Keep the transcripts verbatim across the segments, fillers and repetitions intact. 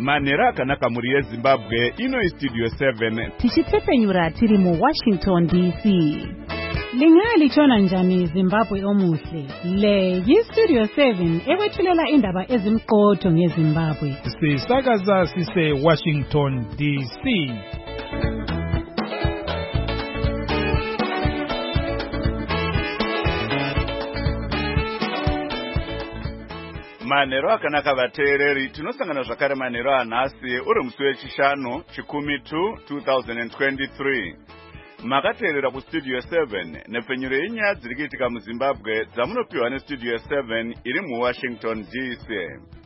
Manera akanaka muri yeZimbabwe ino Studio seven. Tichitsepenyura tiri mu Washington D C. Lingalitshona njani Zimbabwe omuhle? Le yi-Studio seven ekwethulela indaba ezimqotho ngeZimbabwe. Sisakaza sise Washington D C. Manero akanaka vateereri, tinosangana zvakare manero anhasi uri musi wechishanu chikumi tu two thousand twenty-three. Makateerera kuStudio seven nepfenyuro yenyaya dziri kuitika muZimbabwe dzamunopiwa neStudio seven iri muWashington D C.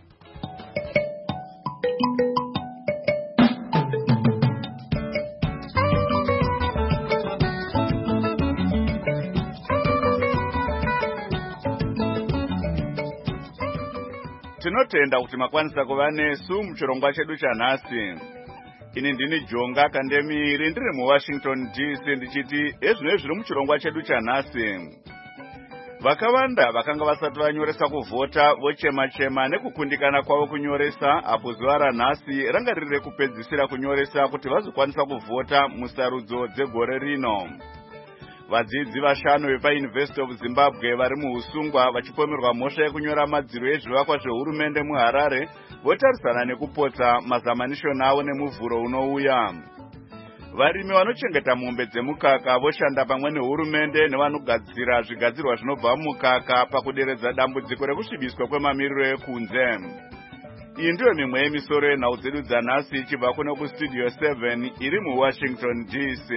Tinotenda kuti makwanisa kuva nesu muchirongwa chedu chanhasi. Ini ndini Jonga Kandemiri ndiri muWashington D C ndichiti ezvino zviri muchirongwa chedu chanhasi. Vakawanda vakanga vasati vanyoresa kuvhota vochema-chema nekukundikana kwavo kunyoresa apo zuva ranhasi ranga riri rekupedzisira kunyoresa kuti vazokwanisa kuvhota musarudzo dzegore rino. Vadzidzi vashanu vepaUniversity of Zimbabwe vari muusungwa vachipomerwa mhosva yekunyora madziro ezvivakwa zvehurumende muHarare votarisana nekupotsa mazamanishoni avo nemuvhuro unouya. Varimi vanochengeta mombe dzemukaka voshanda pamwe nehurumende nevanogadzira zvigadzirwa zvinobva mumukaka pakuderedza dambudziko rekusvibiswa kwemamiriro ekunze. Iyi ndiyo mimwe yemisoro yenhau dzedu dzanhasi ichibva kuno kuStudio seven iri muWashington D C.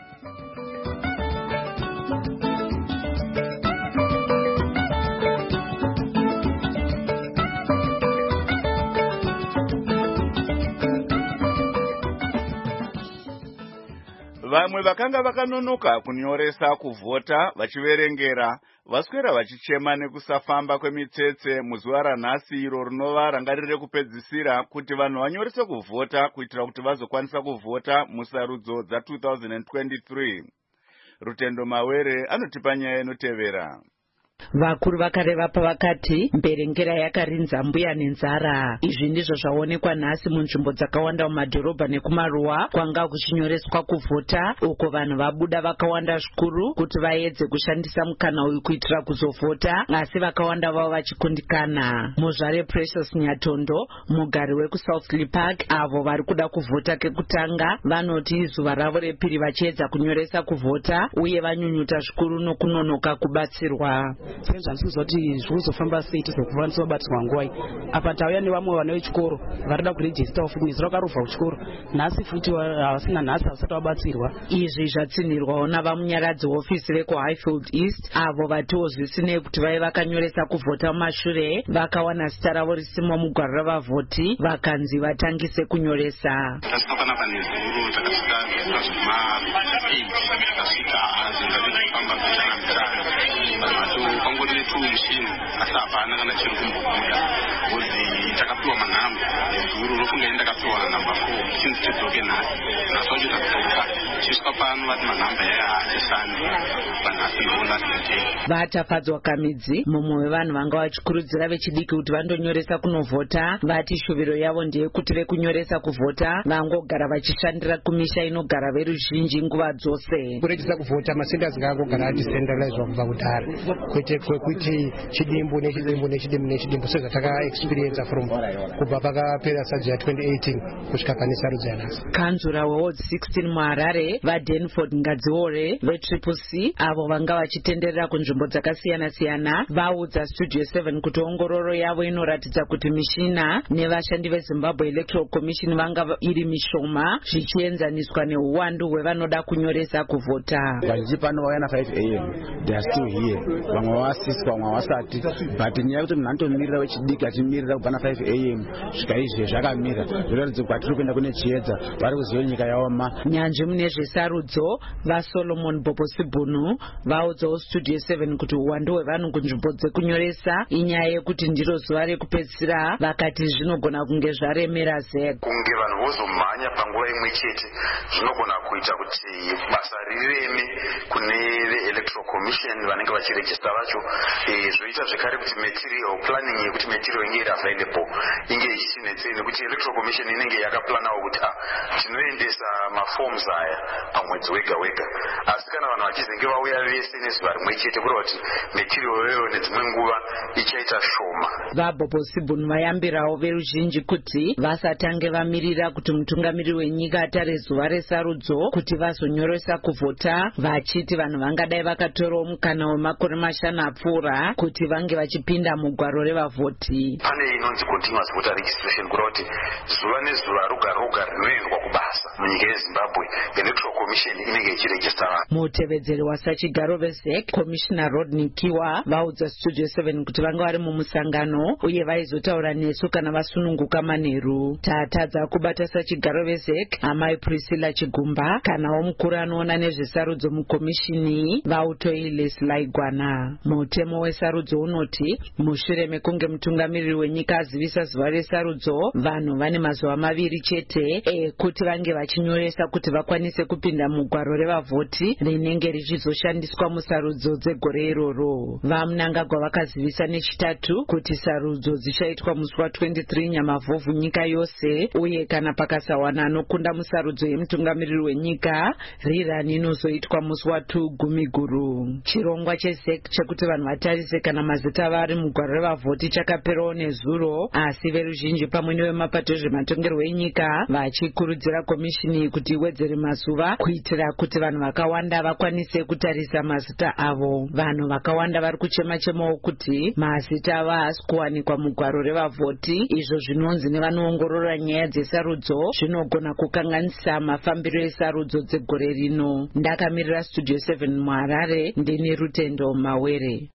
Vamwe vakanga vakanonoka kunyoresa kuvhota vachiverengera vaswera vachichema nekusafamba kwemitsetse muzuva ranhasi iro rinova ranga riri rekupedzisira kuti vanhu vanyorese kuvhota kuitira kuti vazokwanisa kuvhota musarudzo dza two thousand twenty-three. Rutendo Mawere anotipa nyaya inotevera. Vakuru vakareva pavakati mberengera yakarinza mbuya nenzara. Izvi ndizvo zvaonekwa nhasi munzvimbo dzakawanda mumadhorobha nekumaruwa kwanga kuchinyoreswa kuvhota, uko vanhu vabuda vakawanda zvikuru kuti vaedze kushandisa mukana uyu kuitira kuzovhota, asi vakawanda vavo vachikundikana. Muzvare Precious Nyatondo, mugari wekuSouthly Park, avo vari kuda kuvhota kekutanga vanoti izuva ravo repiri vachiedza kunyoresa kuvhota uye vanyunyuta zvikuru nokunonoka kubatsirwa. Sezvandikuzoti zvikuzofamba sei tizokwanisa kubatsirwa nguva iyi. Apa tauya nevamwe vana vechikoro varida kurejista futi nezuro karovha kuchikoro. Nhasi futi havasina nhasi havasati vabatsirwa. Izvi zvatsinirwawo navamunyaradzi hofisi vekuHighfield East avo vatiwo zvisinei kuti vaive vakanyoresa kuvhota mumashure vakawana zita ravo risimwa mugwaro ravavhoti vakanzi vatangise kunyoresa. Tasina pane zuro takasvika kwangori two machine asi hapana kana chiri kumbobuda kuti takapiwa manhamba zuro rofunga ndakapiwa namba four chinzi chidzoke nhasi nhasi wacho takudzoka chisvika pano vati manhamba yahatisani panhasi noona tinotei. Vatafadzwa kamidzi mumwe wevanhu vanga vachikurudzira vechidiki kuti vandonyoresa kunovhota vati shuviro yavo ndeyekuti vekunyoresa kuvhota vangogara vachishandira kumisha inogara veruzhinji nguva dzose. Kurejisa kuvhota masendas ngangogara achicentralizwa kubva kudhara kwete kwekuti chidimbu nechidimbu nechidimbu nechidimbu sezvataka experience from kubva pakapera sadzo ya twenty eighteen kusvika pane sarudzo yanhasi. Kanzura weward sixteen muHarare vaDenford Ngadziore vetriple C avo vanga vachitenderera kunzvimbo dzakasiyana-siyana vaudza Studio seven kuti ongororo yavo inoratidza kuti mishina nevashandi veZimbabwe Electoral Commission vanga iri mishoma zvichienzaniswa neuwandu hwevanoda kunyoresa kuvhota. Vazhinji pano vauya na five a m they are still here. Vamwe vasiswa vamwe vasati but nyaya yekuti munhu anotomirira wechidiki achimirira kubva na five a m svika izvi zvakamira zvoratidza kuti tiri kuenda kune chiedza vari kuziva nyika yaoma. Nyanzvi mune zvesarudzo vaSolomon Boposibhunu vaudzawo Studio seven kuti uwandu hwevanhu kunzvimbo dzekunyoresa inyaya yekuti ndiro zuva rekupedzisira vakati zvinogona kunge zvaremera zega. Kunge vanhu vozomhanya panguva imwe chete zvinogona kuita kuti basa rireme kune electoral commission vanenge vachiregister vacho zvoita zvekare kuti material planning yekuti material inge iri available inge ichinetsei nekuti electoral commission inenge yakaplanawo kuti tinoendesa maforms aya pamwedzi wega wega asi kana vanhu vachizenge vauya vese nezuva rimwe chete kureva kuti material yoyo nedzimwe nguva ichaita shoma. vaBobo Sibhunu vayambirawo veruzhinji kuti vasatange vamirira kuti mutungamiri wenyika atare zuva resarudzo kuti vazonyoresa kuvhota, vachiti vanhu vangadai vakatorawo mukana wemakore mashanu apfuura kuti vange vachipinda mugwaro revavhoti. pane inonzi continuous voter registration kureva kuti zuva nezuva roga roga rinoendwa kubasa munyika yeZimbabwe electoral commission inenge ichiregista vanhu. mutevedzeri wasachigaro vezek commissioner Rodney Kiwa vaudza Studio seven kuti vanga vari mumusangano uye vaizotaura nesu kana vasununguka manheru. tatadza kubata sachigaro vezek amai Priscilla Chigumba kanawo mukuru anoona nezvesarudzo mukomishini vautoyi Leslie Gwana. mutemo wesarudzo unoti mushure mekunge mutungamiriri wenyika azivisa zuva resarudzo vanhu vane mazuva maviri chete ekuti vange vachinyoresa kuti vakwanise kupinda mugwaro revavhoti rinenge richizoshandiswa musarudzo dzegore iroro. vamunangagwa vakazivisa nechitatu kuti sarudzo dzichaitwa musi wa23 Nyamavhuvhu nyika yose uye kana pakasawana anokunda musarudzo yemutungamiriri wenyika rirani inozoitwa musi wa2 Gumiguru. chirongwa chezek chekuti vanhu vatarise kana mazita vari mugwaro revavhoti chakaperawo nezuro asi veruzhinji pamwe nevemapato ezvematongerwo enyika vachikurudzira komishini kuti iwedzere mazuva kuitira kuti vanhu vakawanda vakwanise kutarisa mazita avo. vanhu vakawanda vari kuchema-chemawo kuti mazita avo haasi kuwanikwa mugwaro revavhoti, izvo zvinonzi nevanoongorora nyaya dzesarudzo zvinogona kukanganisa mafambiro esarudzo dzegore rino. ndakamirira Studio seven muHarare ndini Rutendo Mawere.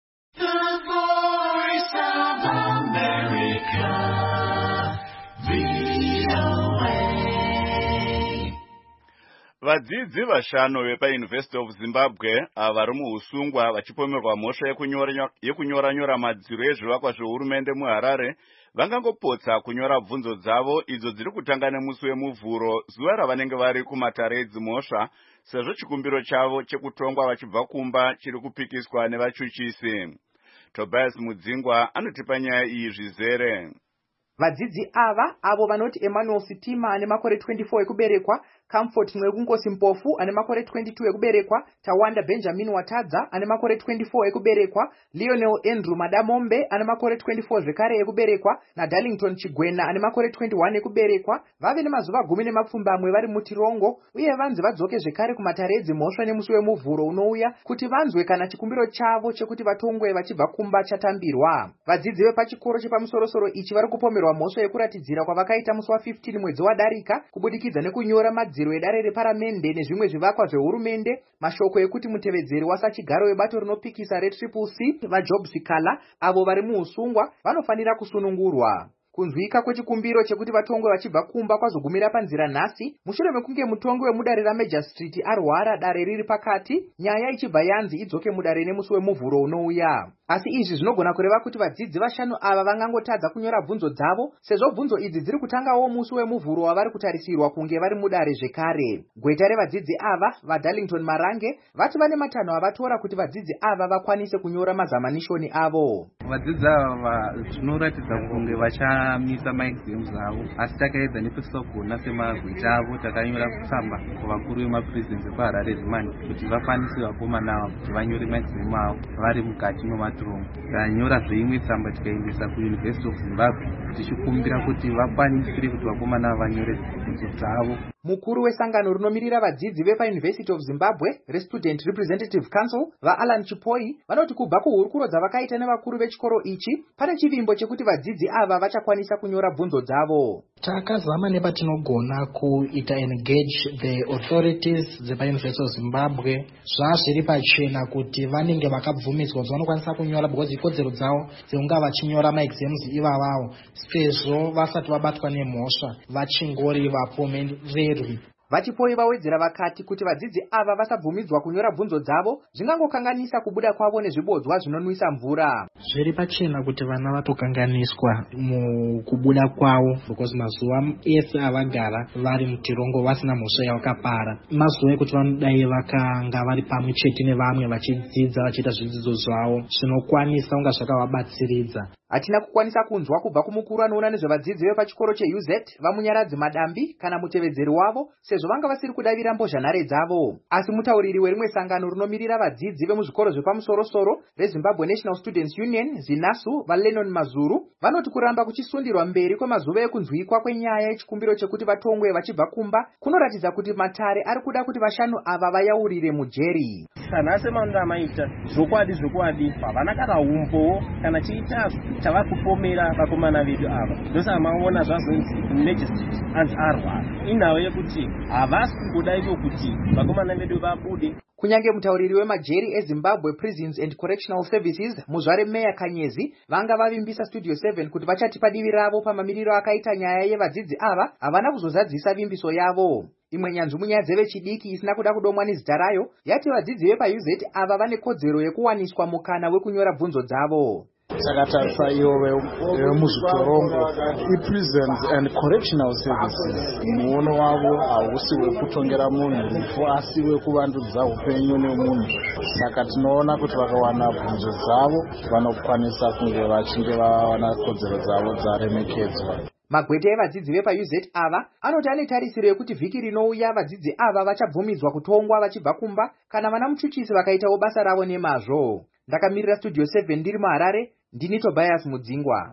vadzidzi vashanu vepaUniversity of Zimbabwe vari muusungwa vachipomerwa mhosva yekunyora-nyora madziro ezvivakwa zvehurumende muHarare vangangopotsa kunyora bvunzo dzavo idzo dziri kutanga nemusi wemuvhuro zuva ravanenge vari kumatare edzimhosva sezvo chikumbiro chavo chekutongwa vachibva kumba chiri kupikiswa nevachuchisi. Tobias Mudzingwa anotipa nyaya iyi zvizere. vadzidzi ava avo vanoti Emmanuel Sitima ane makore twenty-four ekuberekwa, Comfort Mwekunkosi Mpofu ane makore twenty-two ekuberekwa, Tawanda Benjamin Watadza ane makore twenty-four ekuberekwa, Lionel Andrew Madamombe ane makore twenty-four zvekare ekuberekwa na Darlington Chigwena ane makore twenty-one ekuberekwa vave nemazuva gumi nemapfumbamwe vari mutirongo uye vanzi vadzoke zvekare kumatare edzimhosva nemusi wemuvhuro unouya kuti vanzwe kana chikumbiro chavo chekuti vatongwe vachibva kumba chatambirwa. vadzidzi vepachikoro chepamusorosoro ichi vari kupomerwa mhosva yekuratidzira kwavakaita musi wa15 mwedzi wadarika kubudikidza nekunyora madziro edare reparamende nezvimwe zvivakwa zvehurumende, mashoko ekuti mutevedzeri wasachigaro webato rinopikisa retriple C vaJob Sikala avo vari muusungwa vanofanira kusunungurwa. kunzwika kwechikumbiro chekuti vatongwe vachibva kumba kwazogumira panzira nhasi mushure mekunge mutongi wemudare raMajor Street arwara dare riri pakati, nyaya ichibva yanzi idzoke mudare nemusi wemuvhuro unouya. asi izvi zvinogona kureva kuti vadzidzi vashanu ava vangangotadza kunyora bvunzo dzavo sezvo bvunzo idzi dziri kutangawo musi wemuvhuro wavari kutarisirwa kunge vari mudare zvekare. gweta revadzidzi ava vaDarlington Marange vati vane matanho avatora kuti vadzidzi ava vakwanise kunyora mazamanishoni avo. vadzidzi ava zvinoratidza kunge vachamisa maexams avo asi takaedza nekusogona semagweta avo takanyora kutsamba kuvakuru vemapresidents ekuHarare Rimani kuti vafanise vakomana ava kuti vanyore maexam avo vari mukati mematirongo. tanyora zveimwe tsamba tikaendesa kuUniversity of Zimbabwe tichikumbira kuti vakwanisire kuti vakomana ava vanyore bvunzo dzavo. mukuru wesangano rinomiririra vadzidzi vepaUniversity of Zimbabwe reStudent Representative Council vaAlan Chipoi vanoti kubva kuhurukuro dzavakaita nevakuru vechikoro ichi pane chivimbo chekuti vadzidzi ava vachakwanisa kunyora bvunzo dzavo. takazama nepatinogona kuita engage the authorities dzepaUniversity of Zimbabwe zvazviri pachena kuti vanenge vakabvumidzwa kuti vanokwanisa kunyora because ikodzero dzavo dzekunga vachinyora maexams ivavavo sezvo vasati vabatwa nemhosva vachingori vapomererwi. Vachipoi vawedzera vakati kuti vadzidzi ava vasabvumidzwa kunyora bvunzo dzavo zvingangokanganisa kubuda kwavo nezvibodzwa zvinonwisa mvura. Zviri pachena kuti vana vatokanganiswa mukubuda kwavo because mazuva ese avagara vari mutirongo vasina mhosva yavakapara. Mazuva ekuti vanodai vakanga vari pamwe chete nevamwe vachidzidza vachiita zvidzidzo zvavo zvinokwanisa kunga zvakavabatsiridza. Hatina kukwanisa kunzwa kubva kumukuru anoona nezvevadzidzi vepachikoro cheU Z vamunyaradzi Madambi kana mutevedzeri wavo sezvo vanga vasiri kudavira mbozhanhare dzavo. Asi mutauriri werimwe sangano rinomirira vadzidzi vemuzvikoro zvepamusoro-soro reZimbabwe National Students Union ZINASU vaLennon Mazuru vanoti kuramba kuchisundirwa mberi kwemazuva ekunzwikwa kwenyaya yechikumbiro chekuti vatongwe vachibva kumba kunoratidza kuti matare ari kuda kuti vashanu ava vayaurire mujeri. Kana semanda maita zvokwadi zvokwadi pavana kana umbo kana chiita chavakupomera vakomana vedu ava ndosamaona zvazonzi legislature anzi arwara inhau yekuti havasi kungodaiwo kuti vakomana vedu vabude. Kunyange mutauriri wemajeri eZimbabwe Prisons and Correctional Services Muzvare Meya Kanyezi vanga vavimbisa Studio seven kuti vachati padivi ravo pamamiriro akaita nyaya yevadzidzi ava havana kuzozadzisa vimbiso yavo. Imwe nyanzvu munyaya dzevechidiki isina kuda kudomwa nezita rayo yati vadzidzi vepaU Z ava vane kodzero yekuwaniswa mukana wekunyora bvunzo dzavo. Sakatarisa iyo vemuzvitorongo iPrisons and Correctional Services muono wavo hausi wekutongera munhu rufu asi wekuvandudza upenyu nemunhu. Saka tinoona kuti vakawana bvunzo dzavo vanokwanisa kunge vachinge vawana kodzero dzavo dzaremekedzwa. Magwete evadzidzi vepaU Z ava anoti ane tarisiro yekuti vhiki rinouya vadzidzi ava vachabvumidzwa kutongwa vachibva kumba kana vana muchuchisi vakaitawo basa ravo nemazvo. Ndakamirira Studio seven ndiri muHarare, ndini Tobias Mudzingwa.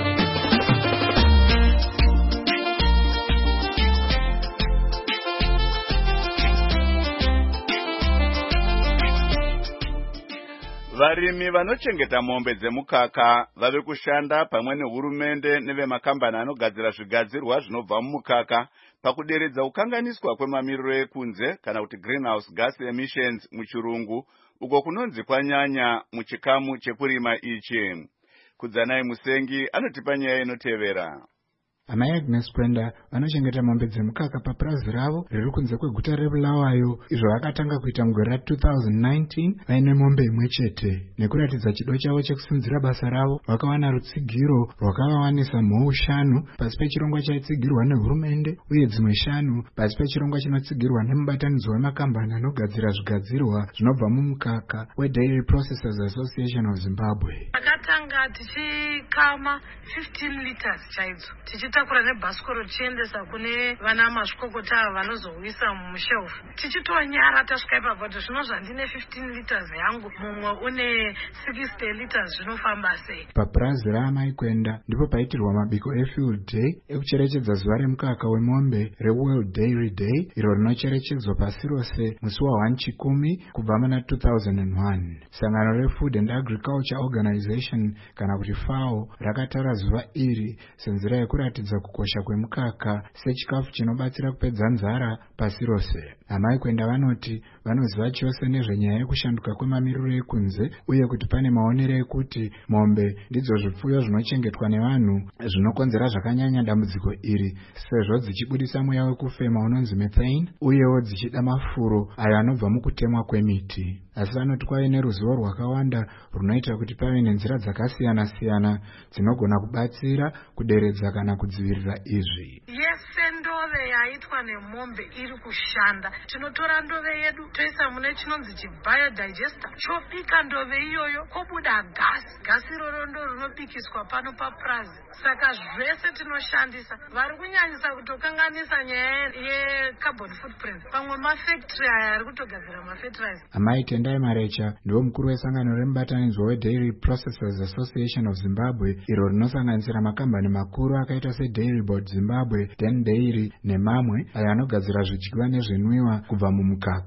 Varimi vanochengeta mombe dzemukaka vave kushanda pamwe nehurumende nevemakambani anogadzira zvigadzirwa zvinobva mumukaka pakuderedza kukanganiswa kwemamiriro ekunze kana kuti greenhouse gas emissions muchirungu uko kunonzi kwanyanya muchikamu chekurima ichi. Kudzanai Musengi anotipa nyaya inotevera. Amai Agnes Kwenda vanochengeta mombe dzemukaka papurazi ravo riri kunze kweguta reBulawayo izvo vakatanga kuita mugore two thousand nineteen vaine mombe imwe chete. Nekuratidza chido chavo chekusinzira basa ravo vakawana rutsigiro rwakavawanisa mhou shanu pasi pechirongwa chaitsigirwa nehurumende uye dzimwe shanu pasi pechirongwa chinotsigirwa nemubatanidzo wemakambani anogadzira zvigadzirwa zvinobva mumukaka weDairy Processors Association of Zimbabwe. Takatanga tichikama fifteen liters chaidzo tichitakura nebhasikoro tichiendesa kune vana mazvikokota vanozouisa mushelf tichitonyara tasvika ipapo kuti zvino zvandine fifteen liters yangu mumwe une sixty liters zvinofamba sei. Papurazi raamai Kwenda ndipo paitirwa mabiko eField Day ekucherechedza zuva remukaka wemombe reWorld Dairy Day iro rinocherechedzwa pasi rose musi wa Chikumi kubva muna two thousand one. Sangano reFood and Agriculture Organization kana kuti FAO rakatara zuva iri senzira yekuratidza kukosha kwemukaka sechikafu chinobatsira kupedza nzara pasi rose. Amai Kwenda vanoti vanoziva chose nezvenyaya yekushanduka kwemamiriro ekunze uye kuti pane maonero ekuti mombe ndidzo zvipfuyo zvinochengetwa nevanhu zvinokonzera zvakanyanya dambudziko iri sezvo dzichibudisa mweya wekufema unonzi methane uyewo dzichida mafuro ayo anobva mukutemwa kwemiti. Asi vanoti kwave neruzivo rwakawanda runoita kuti pave nenzira dzakasiyana-siyana dzinogona kubatsira kuderedza kana kudzivirira izvi. Yese ndove yaitwa nemombe iri kushanda. Tinotora ndove yedu toisa mune chinonzi chibiodigester chobika ndove iyoyo kobuda gasi. Gasi iroro ndo rinobikiswa pano papurazi. Saka zvese tinoshandisa. Vari kunyanyisa kutokanganisa nyaya yecarbon footprint. Pamwe mafactory aya ari kutogadzira mafertilizer. Amai Tendai Marecha ndiwo mukuru wesangano remubatanidzwa weDairy Processors Association of Zimbabwe iro rinosanganisira makambani makuru akaita seDairy Board Zimbabwe, Den Dairy nemamwe ayo anogadzira zvidyiwa nezvinwiwa kubva mumukaka.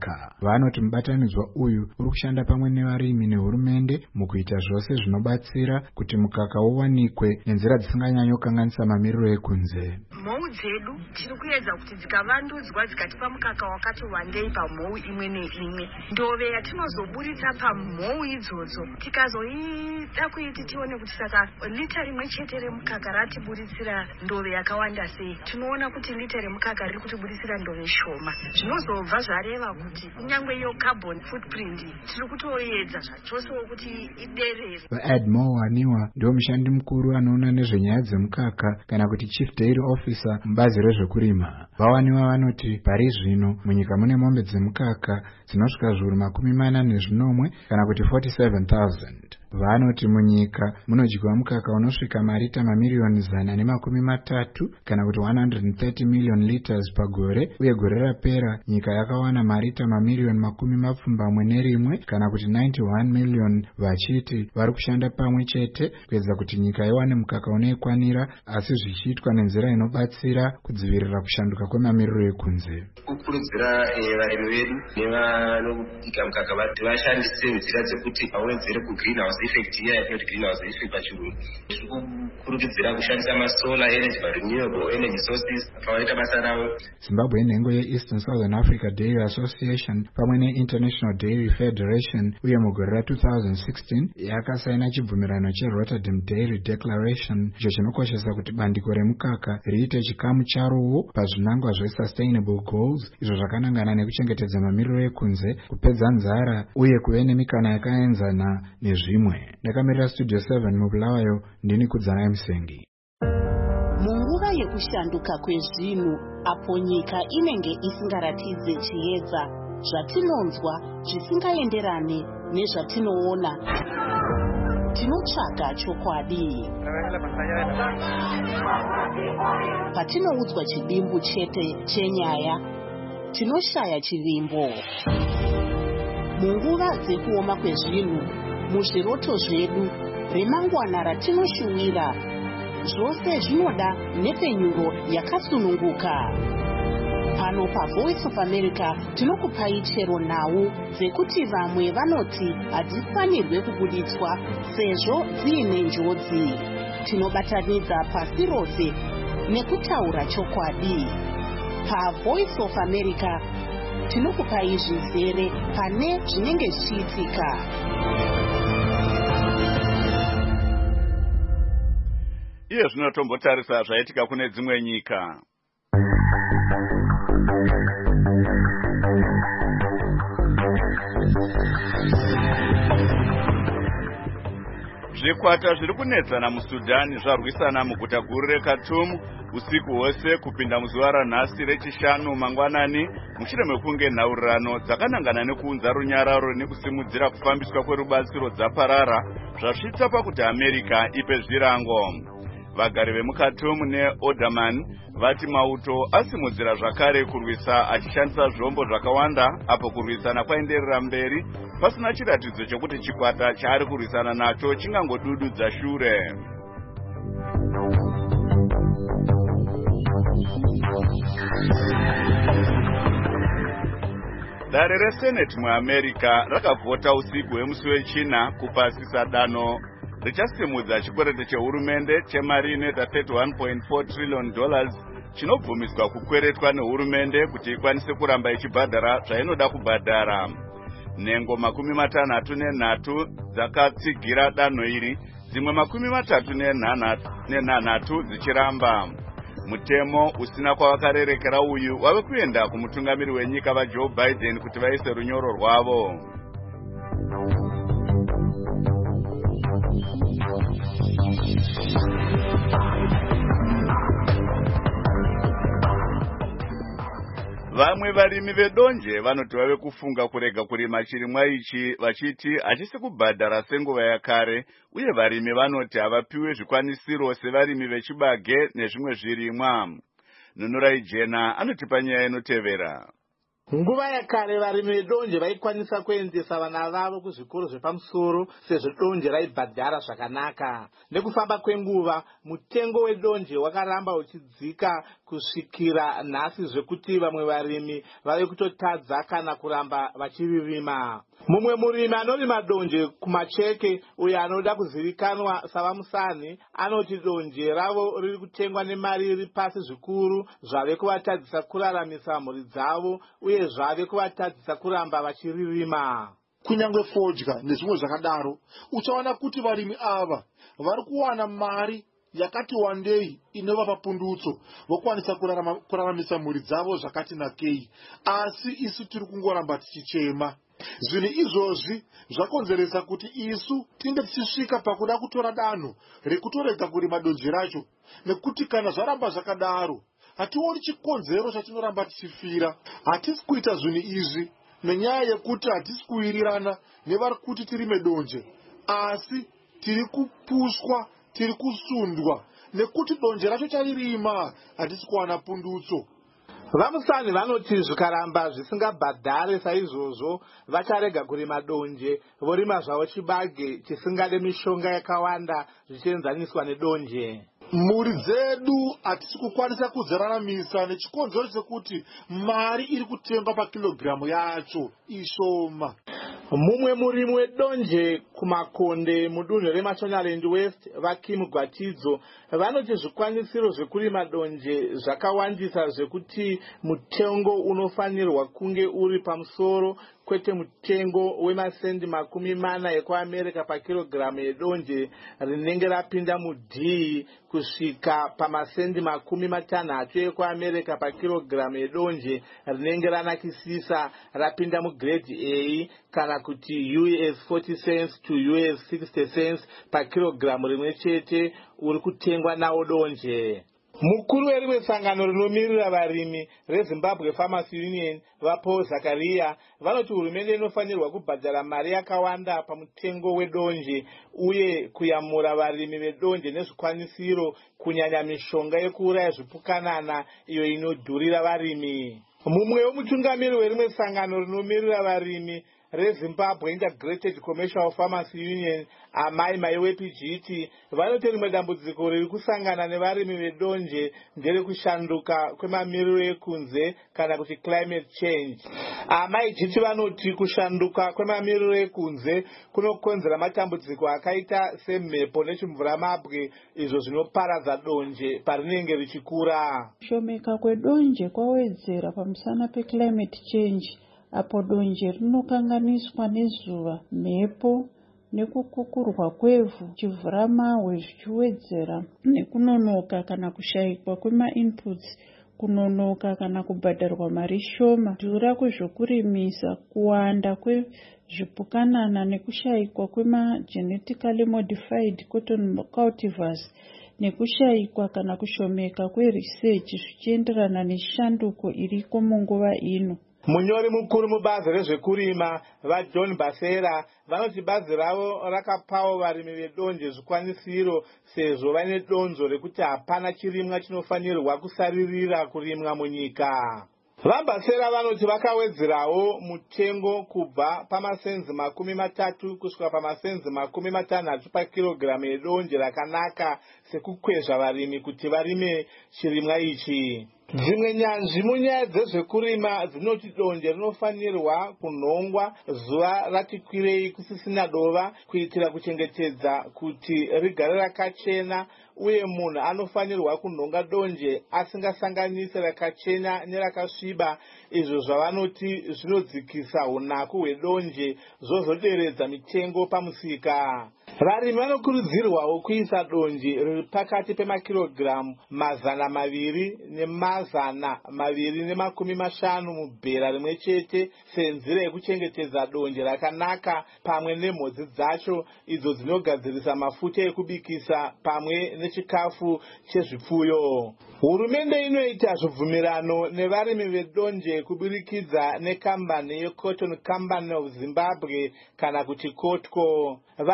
vanoti mubatanidzwa uyu uri kushanda pamwe nevarimi nehurumende mukuita zvose zvinobatsira kuti mukaka uwanikwe nenzira dzisinganyanyokanganisa mamiriro ekunze. Mhou dzedu tiri kuedza kuti dzikavandudzwa dzikatipa mukaka wakati wandei pamhou imwe neimwe. Ndove yatinozoburitsa pamhou idzodzo tikazoida kuiti tione kuti saka lita rimwe chete remukaka ratiburitsira ndove yakawanda sei. Tinoona kuti lita remukaka riri kutiburitsira ndove shoma. Zvinozobva zvareva kuti kunyangwe iyo carbon footprint tiri kutoedza zvachosewo kuti iderere. vaAdmo Waniwa ndiwo mushandi mukuru anoona nezvenyaya dzemukaka kana kuti chief dairy officer mubazi rezvekurima. Vawaniwa vanoti pari zvino munyika mune mombe dzemukaka dzinosvika zviuru makumi mana nezvinomwe kana kuti forty-seven thousand. Vanoti munyika munodyiwa mukaka unosvika marita mamiriyoni zana nemakumi matatu kana kuti one hundred thirty million liters pagore, uye gore rapera nyika yakawana marita mamiriyoni makumi mapfumbamwe nerimwe kana kuti ninety-one million, vachiti vari kushanda pamwe chete kuedza kuti nyika iwane mukaka unoikwanira, asi zvichiitwa nenzira inobatsira kudzivirira kushanduka kwemamiriro ekunze. Kukurudzira varimi vedu nevanobika mukaka kuti vashandise nzira dzekuti vawedzere kugreenhouse effect iya yatinoti greenhouse effect pachirungu. Tiri kukurudzira kushandisa masolar energy renewable energy sources pavanoita basa ravo. Zimbabwe inhengo yeEastern Southern Africa Dairy Association pamwe neInternational Dairy Federation uye mugore ra-twenty sixteen yakasaina chibvumirano cheRotterdam Dairy Declaration, icho chinokoshesa kuti bandiko remukaka riite chikamu charowo pazvinangwa zveSustainable Goals, izvo zvakanangana nekuchengetedza mamiriro ekunze, kupedza nzara uye kuve nemikana yakaenzana nezvimwe. Ndakamirira Studio seven mubulawayo, ndini Kudzana Musengi. Munguva yekushanduka kwezvinhu, apo nyika inenge isingaratidze chiedza, zvatinonzwa zvisingaenderane nezvatinoona, tinotsvaga chokwadi. Patinoudzwa chidimbu chete chenyaya, tinoshaya chivimbo. Munguva dzekuoma kwezvinhu, muzviroto zvedu, remangwana ratinoshuwira, zvose zvinoda nepenyuro yakasununguka. Pano paVoice of America tinokupai chero nhau dzekuti vamwe vanoti hadzifanirwe kubuditswa sezvo dziine njodzi. Tinobatanidza pasi rose nekutaura chokwadi. PaVoice of America tinokupai zvizere pane zvinenge zvichiitika. Iye zvinotombotarisa zvaitika kune dzimwe nyika. Zvikwata zviri kunetsana muSudani zvarwisana muguta guru reKhartoum usiku hwose kupinda muzuva ranhasi rechishanu mangwanani, mushure mekunge nhaurirano dzakanangana nekuunza runyararo nekusimudzira kufambiswa kwerubatsiro dzaparara zvasvitsa pakuti America ipe zvirango. Vagari vemuKhartoum neOdamani vati mauto asimudzira zvakare kurwisa achishandisa zvombo zvakawanda, apo kurwisana kwaenderera mberi pasina chiratidzo chokuti chikwata chaari kurwisana nacho chingangodududza shure. Dare reSenate muAmerica rakavhota usiku hwemusi wechina kupasisa danho richasimudza chikwereti chehurumende chemari inoita thirty-one point four trillion dollars chinobvumiswa kukweretwa nehurumende kuti ikwanise kuramba ichibhadhara zvainoda kubhadhara. Nhengo makumi matanhatu nenhatu dzakatsigira danho iri, dzimwe makumi matatu nenhanhatu dzichiramba. Mutemo usina kwavakarerekera uyu wave kuenda kumutungamiri wenyika vaJoe Biden kuti vaise runyoro rwavo. Vamwe varimi vedonje vanoti vave kufunga kurega kurima chirimwa ichi, vachiti hachisi kubhadhara senguva yakare, uye varimi vanoti havapiwe zvikwanisiro sevarimi vechibage nezvimwe zvirimwa. Nunurai Jena anotipa nyaya inotevera. Nguva yakare varimi vedonje vaikwanisa kuendesa vana vavo kuzvikoro zvepamusoro sezvo donje raibhadhara zvakanaka. Nekufamba kwenguva mutengo wedonje wakaramba uchidzika kusvikira nhasi zvekuti vamwe varimi vave kutotadza kana kuramba vachiririma. Mumwe murimi anorima donje kumacheke uyo anoda kuzivikanwa savamusani anoti donje ravo riri kutengwa nemari iri pasi zvikuru zvave kuvatadzisa kuraramisa mhuri dzavo uye zvave kuvatadzisa kuramba vachiririma. Kunyangwe fodya nezvimwe zvakadaro uchaona kuti varimi ava vari kuwana mari yakati wandei inovapa pundutso vokwanisa kuraramisa mhuri dzavo zvakati nakei, asi isu tiri kungoramba tichichema. Zvinhu izvozvi zvakonzeresa kuti isu tinge tichisvika pakuda kutora danho rekutorega kurima donje racho, nekuti kana zvaramba zvakadaro hationi chikonzero chatinoramba tichifira. Hatisi kuita zvinhu izvi nenyaya yekuti hatisi kuwirirana nevari kuti tirime donje, asi tiri kupushwa, tiri kusundwa nekuti donje racho charirima hatisi kuwana pundutso. Vamusani vanoti zvikaramba zvisingabhadhare saizvozvo vacharega kurima donje, vorima zvavo chibage chisingade mishonga yakawanda zvichienzaniswa nedonje. Mhuri dzedu hatisi kukwanisa kudziraramisa nechikonzero chekuti mari iri kutengwa pakilogiramu yacho ishoma. Mumwe murimi wedonje kumakonde mudunhu reMashonaland West Vakim Gwatidzo vanoti zvikwanisiro zvekurima donje zvakawandisa zvekuti mutengo unofanirwa kunge uri pamusoro kwete mutengo wemasendi makumi mana ekuAmerica pakilogiramu yedonje rinenge rapinda mudhii kusvika pamasendi makumi matanhatu ekuAmerica pakilogiramu yedonje rinenge ranakisisa rapinda mugrade A kana kuti U S forty cents to U S sixty cents pakilogiramu rimwe chete uri kutengwa nawo donje. Mukuru werimwe sangano rinomirira varimi reZimbabwe Farmers Union vaPaul Zakaria vanoti hurumende inofanirwa kubhadhara mari yakawanda pamutengo wedonje uye kuyamura varimi vedonje nezvikwanisiro kunyanya mishonga yekuuraya zvipukanana iyo inodhurira varimi. Mumwe wemutungamiri werimwe sangano rinomirira varimi reZimbabwe Integrated Commercial Farmers Union Amai Maiwepi Jiti vanoti rimwe dambudziko riri kusangana nevarimi vedonje ndere kushanduka kwemamiriro ekunze kana kuti climate change. Amai Jiti vanoti kushanduka kwemamiriro ekunze kunokonzera matambudziko akaita semhepo nechimvuramabwe izvo zvinoparadza donje parinenge richikura. Kushomeka kwedonje kwawedzera pamusana peclimate change apo donje rinokanganiswa nezuva, mhepo nekukukurwa kwevhu, chivhuramahwe zvichiwedzera nekunonoka kana kushayikwa kwema-inputs, kunonoka kana kubhadharwa mari shoma, kudhura kwezvokurimisa, kuwanda kwezvipukanana nekushayikwa kwema-genetically modified cotton cultivars nekushayikwa kana kushomeka kweresearch zvichienderana neshanduko iriko munguva ino. Munyori mukuru mubazi rezvekurima vaJohn Basera vanoti bazi ravo rakapawo varimi vedonje zvikwanisiro sezvo vane donzo rekuti hapana chirimwa chinofanirwa kusaririra kurimwa munyika. VaBasera vanoti vakawedzerawo mutengo kubva pamasenzi makumi matatu kusvika pamasenzi makumi matanhatu pakilogiramu yedonje rakanaka sekukwezva varimi kuti varime chirimwa ichi. Dzimwe nyanzvi munyaya dzezvekurima dzinoti donje rinofanirwa kunhongwa zuva rati kwirei kusisina dova kuitira kuchengetedza kuti rigare rakachena, uye munhu anofanirwa kunhonga donje asingasanganisi rakachena nerakasviba, izvo zvavanoti zvinodzikisa unaku hwedonje zvozoderedza mitengo pamusika. Varimi vanokurudzirwawo kuisa donje riri pakati pemakilogiramu mazana maviri nemazana maviri nemakumi mashanu mubhera rimwe chete senzira yekuchengetedza donje rakanaka pamwe nemhodzi dzacho idzo dzinogadzirisa mafuta ekubikisa pamwe nechikafu chezvipfuyo. Hurumende inoita zvibvumirano nevarimi vedonje kuburikidza nekambani yeCotton Company of Zimbabwe kana kuti Kotco. Varimi vedonje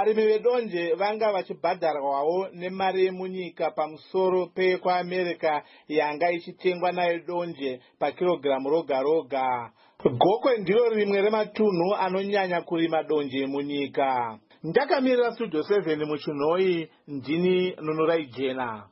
vedonje vanga vachibhadharwawo nemari yemunyika pamusoro pekwaamerica yanga ichitengwa nayo donje pakirogiramu roga roga. Gokwe ndiro rimwe rematunhu anonyanya kurima donje munyika. Ndakamirira studio seven muchinhoi, ndini Nunurai Jena.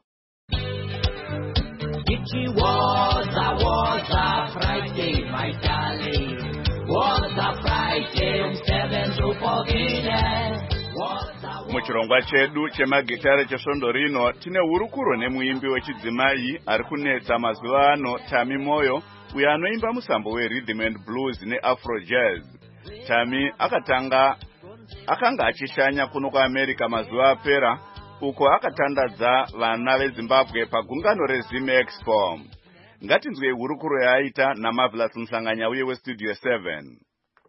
It was a was a Friday, my darling. Was a Friday, seven to fourteen. Muchirongwa chedu chemagitare chesvondo rino tine hurukuro nemuimbi wechidzimai ari kunetsa mazuva ano, Tami Moyo, uyo anoimba musambo werhythm and blues neafro jazz. Tami akatanga akanga achishanya kuno kuAmerica mazuva apera, uko akatandadza vana veZimbabwe pagungano reZim Expo. Ngatinzwe hurukuro yaaita naMarvelous Musanganya uye weStudio seven.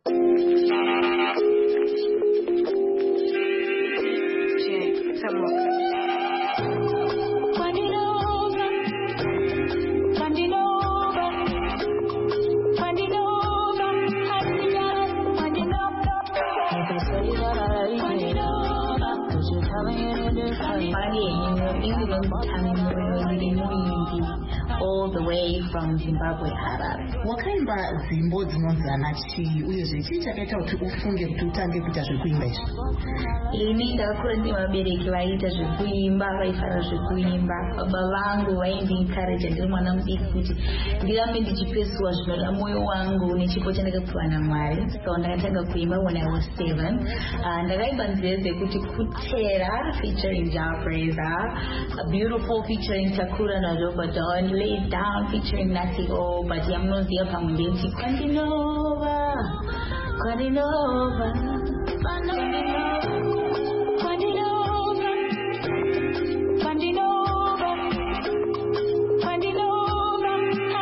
All the way from Zimbabwe, Harare. Wakaimba zimbo dzinonzana chii uyezve chii chakaita kuti ufunge kuti utange kuita zvekuimba izvi? Ini ndakura ndi vabereki vaiita zvekuimba, vaifara zvekuimba. Baba vangu vaindinkareja ndiri mwana mudiki kuti ndirambe ndichipesuwa zvinoda mwoyo wangu nechipo chandakapiwa naMwari. Saka ndakatanga kuimba when I was seven. Uh, ndakaimba nzeve kuti Kutera featuring Japreza, a beautiful featuring Takura Nadoba Don, Laid Down featuring Nati O, but Yamnozia Pamundenti, Kandinova, Kandinova, Kandinova, Kandinova, Kandinova, Kandinova,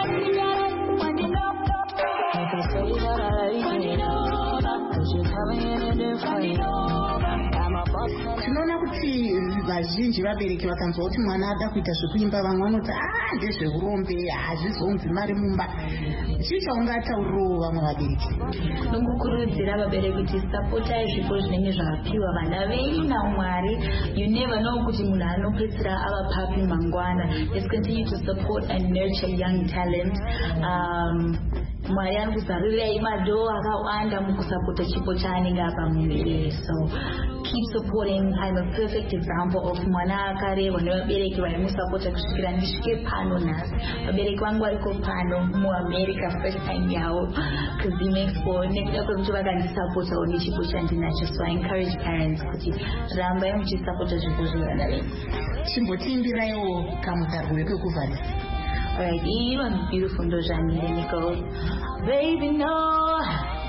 Kandinova, if I say that I Kandinova, cause you're coming in a different Kandinova. Tinoona kuti vazhinji vabereki vakanzwa kuti mwana ada kuita zvekuimba, vamwe vanoti ah ndezveurombe, hazvizonzi mari mumba. Chii chaungataurirawo vamwe vabereki? Ndingokurudzira vabereki kuti sapotai zvipo zvinenge zvakapiwa vana venyu naMwari. You never know kuti munhu anopedzisira ava papi mangwana. Let's continue to support and nurture young talent. Um, Mwari ari kuzarurirai madoo akawanda mukusapota chipo chaanenge apa muviri. So keep supporting. I'm a perfect example of mwana akarerwa nevabereki vaimusapota kusvikira ndisvike pano nhasi. Vabereki vangu variko pano muAmerica first time yavo kuZim Expo nekuda kwekuti vakandisapotawo nechipo chandinacho. So I encourage parents kuti rambai muchisapota zvipo zvevana venyu. Chimbotiimbiraiwo kamutarwo wekuvharisa. Alright, you are beautiful, Dojani. Then it goes, baby, no,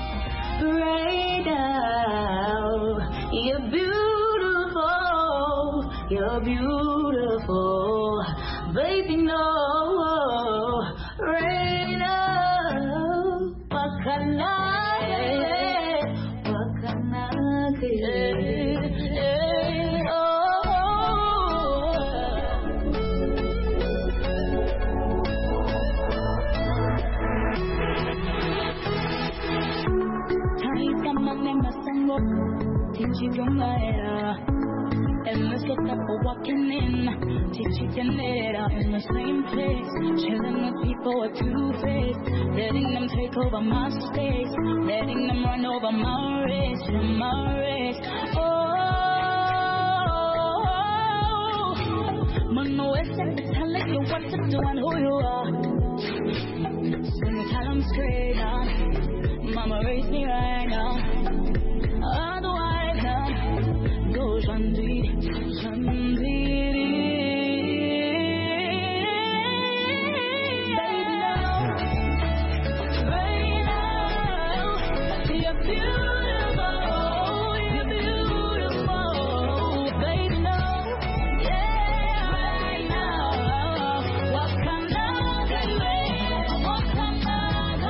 right now, you're beautiful, you're beautiful, baby, no, right now, what can I, what can I do? And let's get up for walking in, teaching it in the same place, chilling with people with two-faced, letting them take over my space, letting them run over my race, my race. Oh, Mama, we're telling you what to do and who you are. So you tell them straight up, Mama, raise me right now. Otherwise, now, go Shanti, Shanti. Baby, now, right now, you're beautiful, you're beautiful. Baby, now, yeah, right now, what can I do? What can I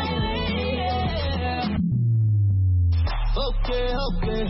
do? Okay, okay.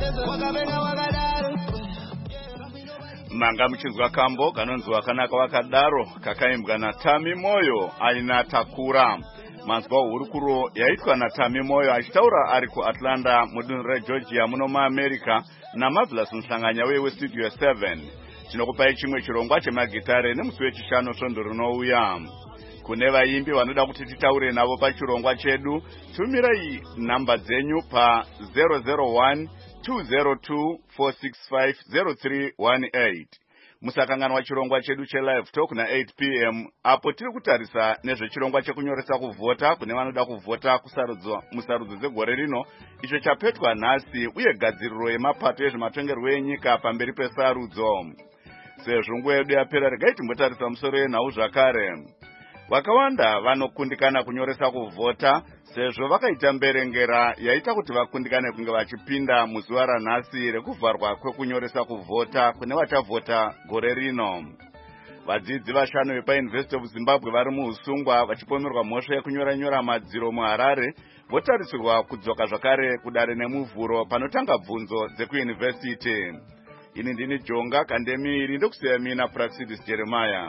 Manga mchinzwa kambo kanonzwa kanaka wakadaro kakaimbwa na Tami Moyo aina Takura. manzwa hurukuro yaitwa naTami Moyo achitaura ari kuAtlanta mudunhu reGeorgia muno muAmerica naMarvelous Mhlanganya weStudio seven. Tinokupai chimwe chirongwa chemagitare nemusi wechishanu svondo rinouya. Kune vaimbi vanoda kuti titaure navo pachirongwa chedu, tumirai namba dzenyu pa zero zero one two zero two four six five zero three one eight. Musakanganwa chirongwa chedu chelive talk na eight p m apo tiri kutarisa nezvechirongwa chekunyoresa kuvhota kune vanoda kuvhota kusarudzwa musarudzo dzegore rino, icho chapetwa nhasi, uye gadziriro yemapato ezvematongerwo enyika pamberi pesarudzo. Sezvo nguva yedu yapera, regai timbotarisa musoro yenhau zvakare. Vakawanda vanokundikana kunyoresa kuvhota sezvo vakaita mberengera yaita kuti vakundikane kunge vachipinda muzuva ranhasi rekuvharwa kwekunyoresa kuvhota kune vachavhota gore rino. Vadzidzi vashanu vepaUniversity of Zimbabwe vari muusungwa vachipomerwa mhosva yekunyora nyora madziro muHarare votarisirwa kudzoka zvakare kudare nemuvhuro panotanga bvunzo dzekuyunivhesiti. Ini ndini Jonga Kandemiri, ndokusiya mina Praxidis Jeremiah.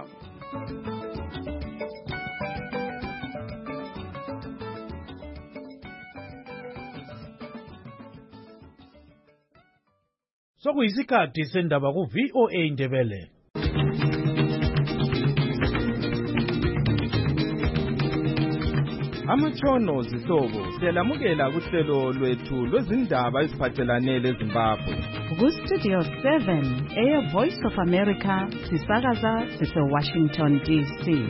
Sokuyisikhathi sendaba ku V O A Ndebele. Amatshono zihlobo siyalamukela kuhlelo lwethu lwezindaba eziphathelane leZimbabwe. Ku Studio seven, Air Voice of America, sisakaza sise Washington D C.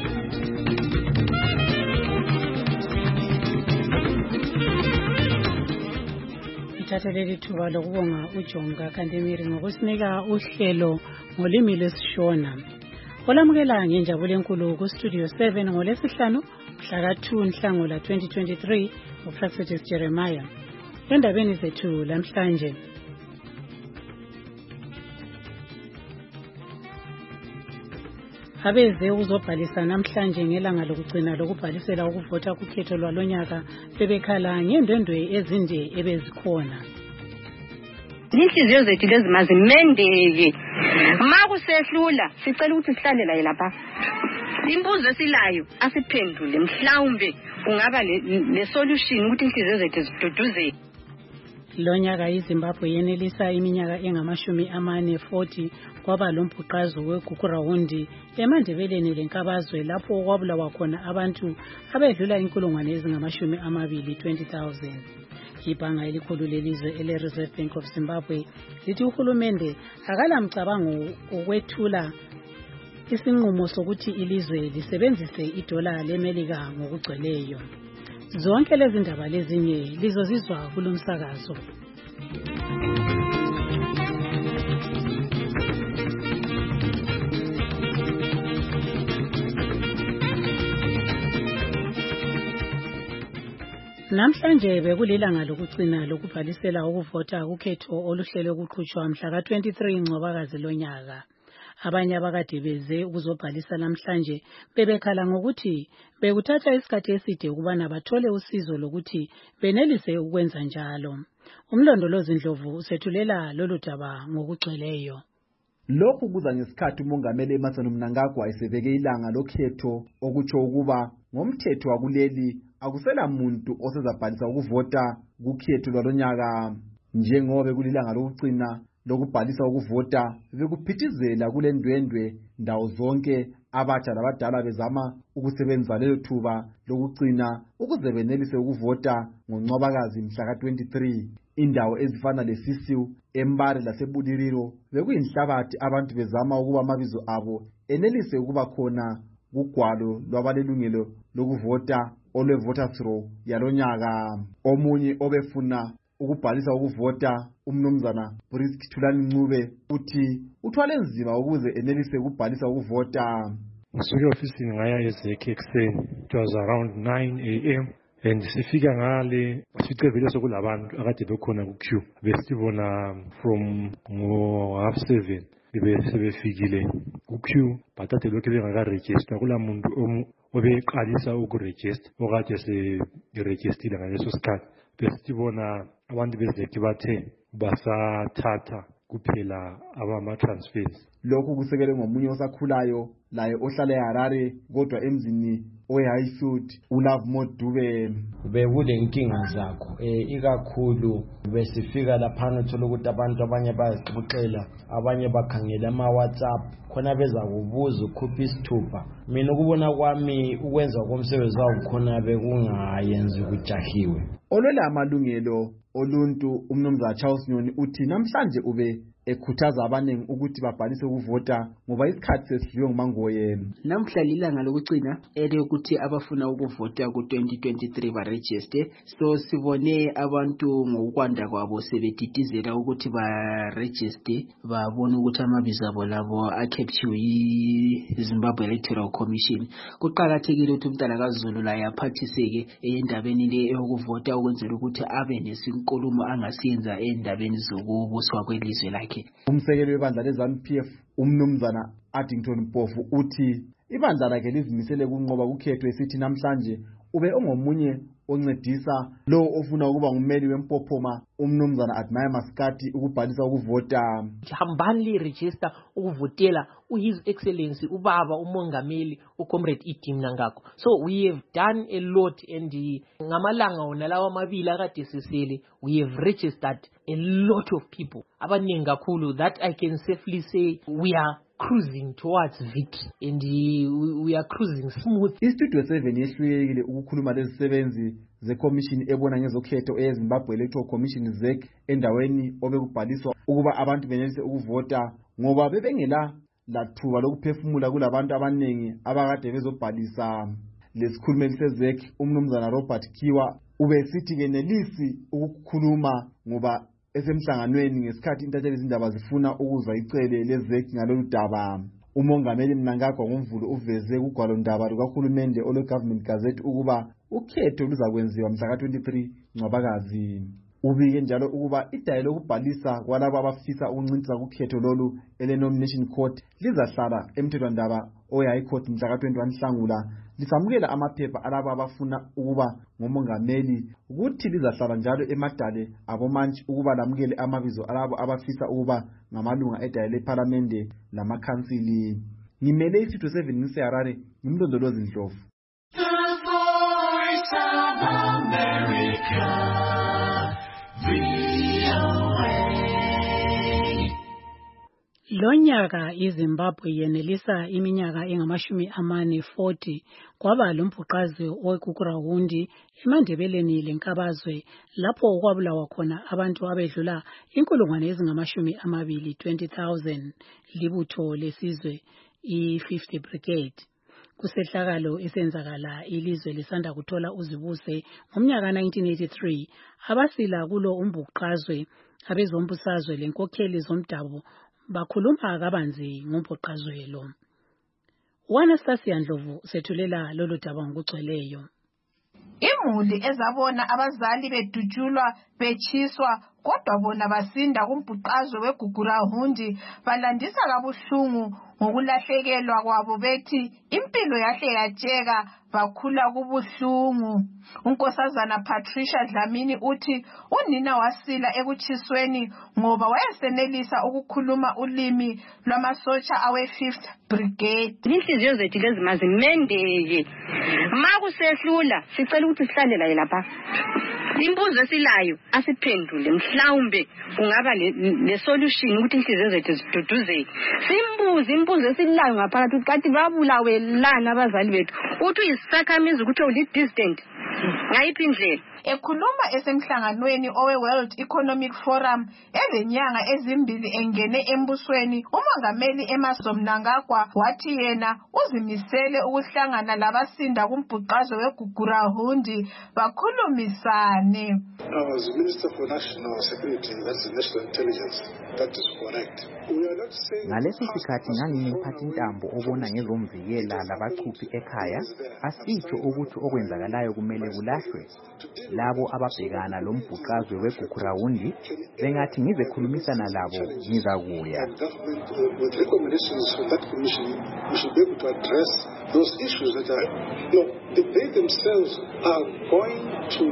Thatheleli thuba lokubonga uJonga Kandemiri ngokusinika uhlelo ngolimi lwesishona. Olamukela ngenjabulo enkulu ku Studio seven ngolesihlanu mhla ka two Nhlangula twenty twenty-three uPraxidis Jeremiah. Endabeni zethu lamhlanje, abeze ukuzobhalisa namhlanje ngelanga lokugcina lokubhalisela ukuvota kukhetho lwalonyaka bebekhala ngendwendwe ezinde ebezikhona. Inhliziyo zethu lezi mazimendeke. Ma kusehlula sicela ukuthi sihlale la lapha. Imbuzo esilayo asiphendule, mhlawumbe kungaba le solution ukuthi inhliziyo zethu ziduduzeke. Lonyaka iZimbabwe yenelisa iminyaka engamashumi amane forty kwaba lomphuqazo wegugurawundi eMandebeleni lenkabazwe lapho kwabulawa khona abantu abedlula inkulungwane ezingamashumi amabili twenty thousand. Ibhanga elikhulu lelizwe ele-Reserve Bank of Zimbabwe lithi uhulumende akala mcabango ukwethula isinqumo sokuthi ilizwe lisebenzise idola leMelika ngokugcweleyo. Zonke lezi ndaba lezinye lizozizwa kulomsakazo. Namhlanje bekulilanga lokugcina lokubhalisela ukuvota kukhetho oluhlelwe ukuqhutshwa mhla ka twenty-three Ncwabakazi lonyaka. Abanye abakade beze ukuzobhalisa namhlanje bebekhala ngokuthi bekuthatha isikhathi eside ukubana bathole usizo lokuthi benelise ukwenza njalo. Umlondolozi Ndlovu usethulela lolu daba ngokugcweleyo. Lokhu kuza ngesikhathi umongameli Emmerson Mnangagwa esebeke ilanga lokhetho okutsho ukuba ngomthetho wakuleli akusela muntu osezabhalisa ukuvota kukhetho lwalonyaka. Njengoba kulilanga lokugcina lokubhalisa ukuvota bekuphithizela kule ndwendwe ndawo zonke, abatsha labadala bezama ukusebenzisa lelo thuba lokugcina ukuze benelise ukuvota ngoNcwabakazi mhla ka twenty-three. Indawo ezifana leSisiu, eMbare laseBuliriro bekuyinhlabathi abantu bezama ukuba amabizo abo enelise ukuba khona kugwalo lwabalelungelo lokuvota olwe-voters roll yalonyaka. Omunye obefuna ukubhalisa ukuvota, umnumzana Brisk Thulani Ncube, uthi uthwale nzima ukuze enelise ukubhalisa ukuvota. Ngisuke ofisini ngaya ezekhe ekuseni, it was around nine a m and sifika ngale sifice vele sokulabantu akade bekhona ku queue, besibona from ngo half seven bebe sebefikile ku queue, bathathe lokho bengaka-register kula muntu obeqalisa ukuregister okade se-registerile ngaleso sikhathi. Besibona abantu bezekhe bathe basathatha kuphela abama-transfers. Lokhu kusekele ngomunye osakhulayo laye ohlala eHarare kodwa emzini we-Highfield uLove Modube. Bekulenkinga zakho eh ikakhulu besifika lapha uthola ukuthi abantu abanye bayazixoxela abanye bakhangela ama WhatsApp khona beza kubuza ukhupha isithupha. Mina ukubona kwami ukwenza komsebenzi wawo khona bekungayenzi ukujahiwe. Olwela amalungelo oluntu umnumzana Charles Nyoni uthi namhlanje ube ekhuthaza abaningi ukuthi babhalise ukuvota ngoba isikhathi sesidliwe ngumangoye. Namhla lilanga lokugcina ele ukuthi abafuna ukuvota ku twenty twenty-three ba register, so sibone abantu ngokwanda kwabo sebedidizela ukuthi ba register babone ukuthi amabizo abo labo acapture yi Zimbabwe Electoral Commission. Kuqhakathekile ukuthi umntana kaZulu la yaphathiseke endabeni le eyokuvota ukwenzela ukuthi abe nesinkulumo angasiyenza endabeni zokubuswa kwelizwe lakhe. Umsekeli webandla leZANU P F umnumzana Addington Mpofu uthi ibandla lakhe lizimisele kunqoba ukhetho esithi namhlanje ube ongomunye oncedisa lo ofuna ukuba ngummeli wempophoma umnumzana Admire Maskati ukubhalisa ukuvota. Hambani register ukuvotela uHis Excellency ubaba umongameli uComrade Edim Nangako. So we have done a lot and ngamalanga wona lawa amabili akade sisele we have registered a lot of people abaningi kakhulu that I can safely say we are cruising towards victory and uh, we are cruising smooth. Istudio seven yehlulekile ukukhuluma lezisebenzi zeCommission ebona ngezokhetho eZimbabwe Electoral Commission Z E C endaweni obekubhaliswa ukuba abantu benelise ukuvota ngoba bebengela lathuba lokuphefumula kulabantu abaningi abakade bezobhalisa. Lesikhulumeli se-Z E C umnumzana Robert Kiwa ubesithi kenelisi ukukhuluma ngoba esemhlanganweni ngesikhathi intatheli izindaba zifuna ukuzwa icele le-Z E C ngalolu daba. Umongameli Mnangagwa ngoMvulo uveze kugwalo ndaba lukahulumende olo Government Gazette ukuba ukhetho luzakwenziwa mhla ka twenty-three Ncwabakazi. Ubike njalo ukuba idayi lokubhalisa kwalabo abafisa ukuncintisa ukhetho lolu ele nomination court lizahlala emthethwandaba oya icourt mhla ka twenty-one Nhlangula lisamukela amaphepha alabo abafuna ukuba ngomongameli ukuthi lizahlala njalo emadale abomantshi ukuba lamukele amabizo alabo abafisa ukuba ngamalunga edayi leParliament lamakhansili. Ngimele isitho seven ngiseHarare ngimlondolozi Ndlovu. Lonyaka iZimbabwe yenelisa iminyaka engamashumi amane forty kwaba lombhuqazwe wekukurawundi emandebeleni lenkabazwe lapho kwabulawa khona abantu abedlula inkulungwane ezingamashumi amabili twenty thousand libutho lesizwe i-fifty Brigade. Kusehlakalo esenzakala ilizwe lisanda kuthola uzibuse ngomnyaka nineteen eighty-three abasila kulo umbhuqazwe abezombusazwe lenkokheli zomdabu bakhuluma kabanzi ngombhuqazwelo. Anastasia Ndlovu sethulela lolu daba ngokugcweleyo. Imuli ezabona abazali bedutshulwa bechiswa kodwa bona basinda kumbhuqazwe weGugurahundi balandisa kabuhlungu ngokulahlekelwa kwabo bethi impilo yahle yajeka bakhula kubuhlungu. Unkosazana Patricia Dlamini uthi unina wasila ekuchisweni ngoba wayesenelisa ukukhuluma ulimi lwamasotsha awe-fifth Brigade. Inhliziyo zethu lezi mazimendeke makusehlula sicela ukuthi sihlale la lapha. Imbuzo esilayo asiphendule mhlawumbe kungaba le solution ukuthi inhliziyo zethu ziduduzeke. Simbuze imbuzo esilayo ngaphakathi ukuthi kanti babulawe lana abazali bethu uthi uyisakhamizi ukuthi uli distant ngayiphi indlela. Ekhuluma esemhlanganweni owe World Economic Forum elenyanga ezimbili engene embusweni umongameli Emmerson Mnangagwa wathi yena uzimisele ukuhlangana labasinda kumbhuqazwe weGugurahundi bakhulumisane. I was Minister for National Security, that's the National Intelligence. That is correct. We are not saying ngaleso sikhathi ngangingiphathi intambo obona ngezomvikela labachuphi ekhaya asitsho ukuthi okwenzakalayo kumele kulahlwe. Labo ababhekana lombhuqazwe weGugurahundi bengathi ngizekhulumisana labo ngizakuya. With recommendations from that commission, we should be able to address those issues that are, you know, they themselves are going to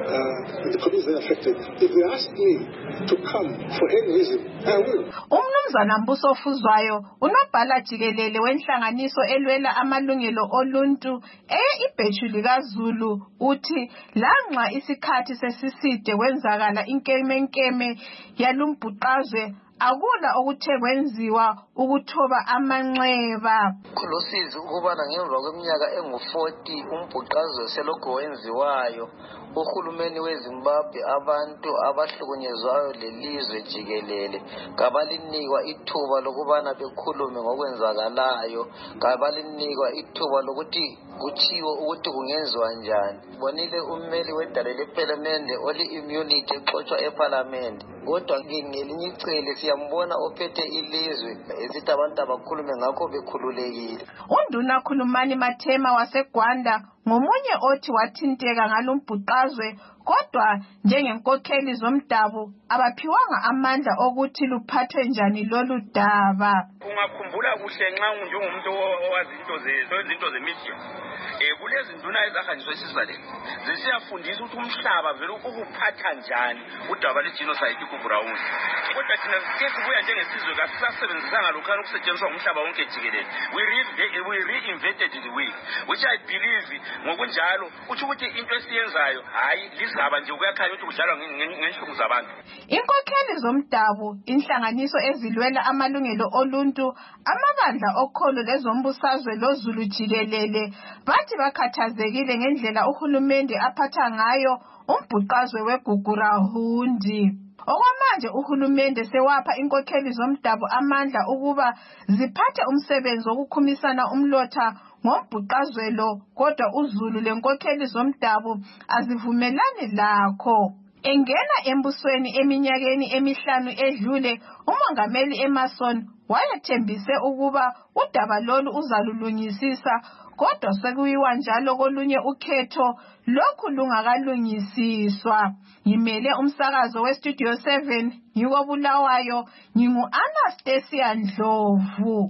uh, the communities that are affected. If they ask me to come for any reason, I will. Umnumzana Mbuso Fuzwayo unobhala jikelele wenhlanganiso elwela amalungelo oluntu eye ibheju likaZulu uthi lanxa isikhathi sesiside kwenzakala inkemenkeme yalumbhuqazwe akula okuthe kwenziwa ukuthoba amanxeba. Khulosizi ukubana ngemva kweminyaka engu forty umbhuqazwe selokho wenziwayo uhulumeni weZimbabwe abantu abahlukunyezwayo lelizwe jikelele kabalinikwa ithuba lokubana bekhulume ngokwenzakalayo, kabalinikwa ithuba lokuthi kuthiwo ukuthi kungenziwa njani. Bonile ummeli wedale lePhalamende oli immunity exoxwa eParliament, kodwa ngelinye icele siyambona ophethe ilizwe esithi abantu abakhulume ngakho bekhululekile. Unduna Khulumani Mathema waseGwanda ngomunye othi wathinteka ngalombhuqazwe kodwa njengenkokheli zomdabu abaphiwanga amandla okuthi luphathwe njani lolu daba. Ungakhumbula kuhle nxa unjengomuntu owazi into zezinto zemedia eh kulezi nduna ezahanjiswa esizaleni zisiyafundisa ukuthi umhlaba vele ukuphatha njani udaba lwegenocide kuGrawundi. Kodwa thina sike sibuya njengesizwe kasisasebenzisanga lokhana ukusetshenziswa umhlaba wonke jikelele. We re we reinvented the wheel, which I believe ngokunjalo uthi ukuthi into esiyenzayo hayi lizaba nje ukuyakhanya ukuthi kudlalwa ngenhlungu zabantu. Inkokheli zomdabu, inhlanganiso ezilwela amalungelo oluntu, amabandla okholo lezombusazwe loZulu jikelele bathi bakhathazekile ngendlela uhulumende aphatha ngayo umbhuqazwe weGugurawundi. Okwamanje uhulumende sewapha inkokheli zomdabu amandla ukuba ziphathe umsebenzi wokukhumisana umlotha ngombhuqazwe lo, kodwa uZulu lenkokheli zomdabu azivumelani lakho. Engena embusweni eminyakeni emihlanu edlule, umongameli Emerson wayethembise ukuba udaba lolu uzalulungisisa, kodwa sekuyiwa njalo kolunye ukhetho lokhu lungakalungisiswa. Ngimele umsakazo weStudio seven ngikobulawayo, ngingu Anastasia Ndlovu.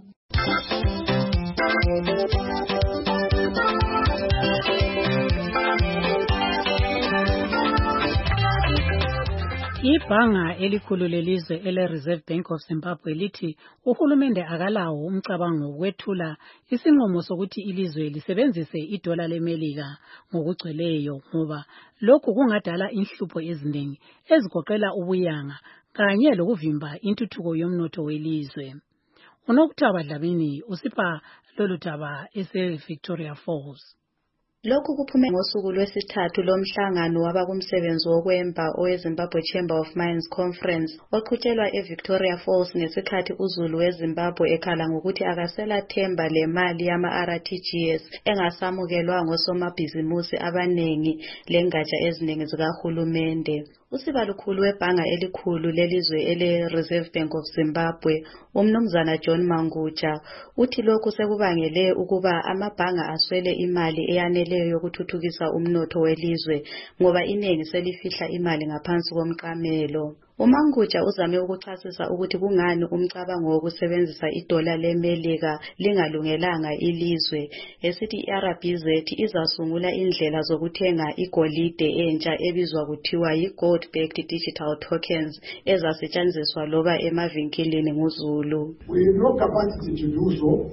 Ibhanga elikhulu lelizwe ele-Reserve Bank of Zimbabwe lithi uhulumende akalawo umcabango wokwethula isinqumo sokuthi ilizwe lisebenzise idola leMelika ngokugcweleyo ngoba lokhu kungadala inhlupho eziningi ezigoqela ubuyanga kanye lokuvimba intuthuko yomnotho welizwe. Unokuthaba Dlamini usipha lolu daba ese-Victoria Falls. Lokhu kuphume ngosuku lwesithathu lomhlangano wabakumsebenzi wokwemba oweZimbabwe Chamber of Mines Conference oqhutshelwa eVictoria Falls ngesikhathi uZulu weZimbabwe ekhala ngokuthi akasela themba lemali yama-R T G S engasamukelwa ngosomabhizimusi abanengi lengatsha eziningi zikahulumende. Usibalukhulu webhanga elikhulu lelizwe ele-Reserve Bank of Zimbabwe, umnumzana John Manguja, uthi lokhu sekubangele ukuba amabhanga aswele imali eyaneleyo yokuthuthukisa umnotho welizwe ngoba iningi selifihla imali ngaphansi komqamelo. uManguja uzame ukuchasisa ukuthi kungani umcabango wokusebenzisa idola leMelika lingalungelanga ilizwe, esithi i-R B Z izasungula indlela zokuthenga igolide entsha ebizwa kuthiwa yi-gold-backed digital tokens ezasetshenziswa loba emavinkilini nguZulu. We have no capacity to do so.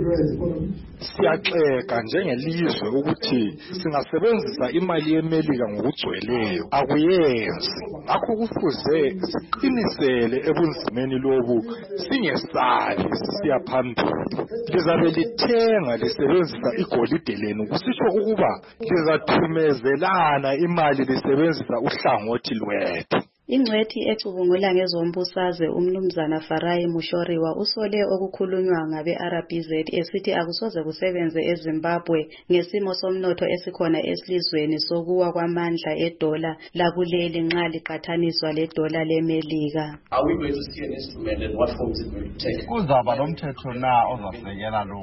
Siyaxeka njengelizwe ukuthi singasebenzisa imali yeMelika ngokugcweleyo, akuyenzi. Ngakho kufuze siqinisele ebunzimeni lobu, singesali sisiya phambili. Lizabe lithenga lisebenzisa igolide lenu, kusitsho ukuba lizathumezelana imali lisebenzisa uhlangothi lwethu. Ingcwethi ecubungula ngezombusazwe umnumzana Farai Mushoriwa usole okukhulunywa ngabe-R B Z esithi akusoze kusebenze eZimbabwe ngesimo somnotho esikhona esilizweni sokuwa kwamandla edola lakuleli nxa liqathaniswa ledola leMelika. Are we going to see an instrument and what forms it will take? Kuzaba lomthetho na ozasekela lo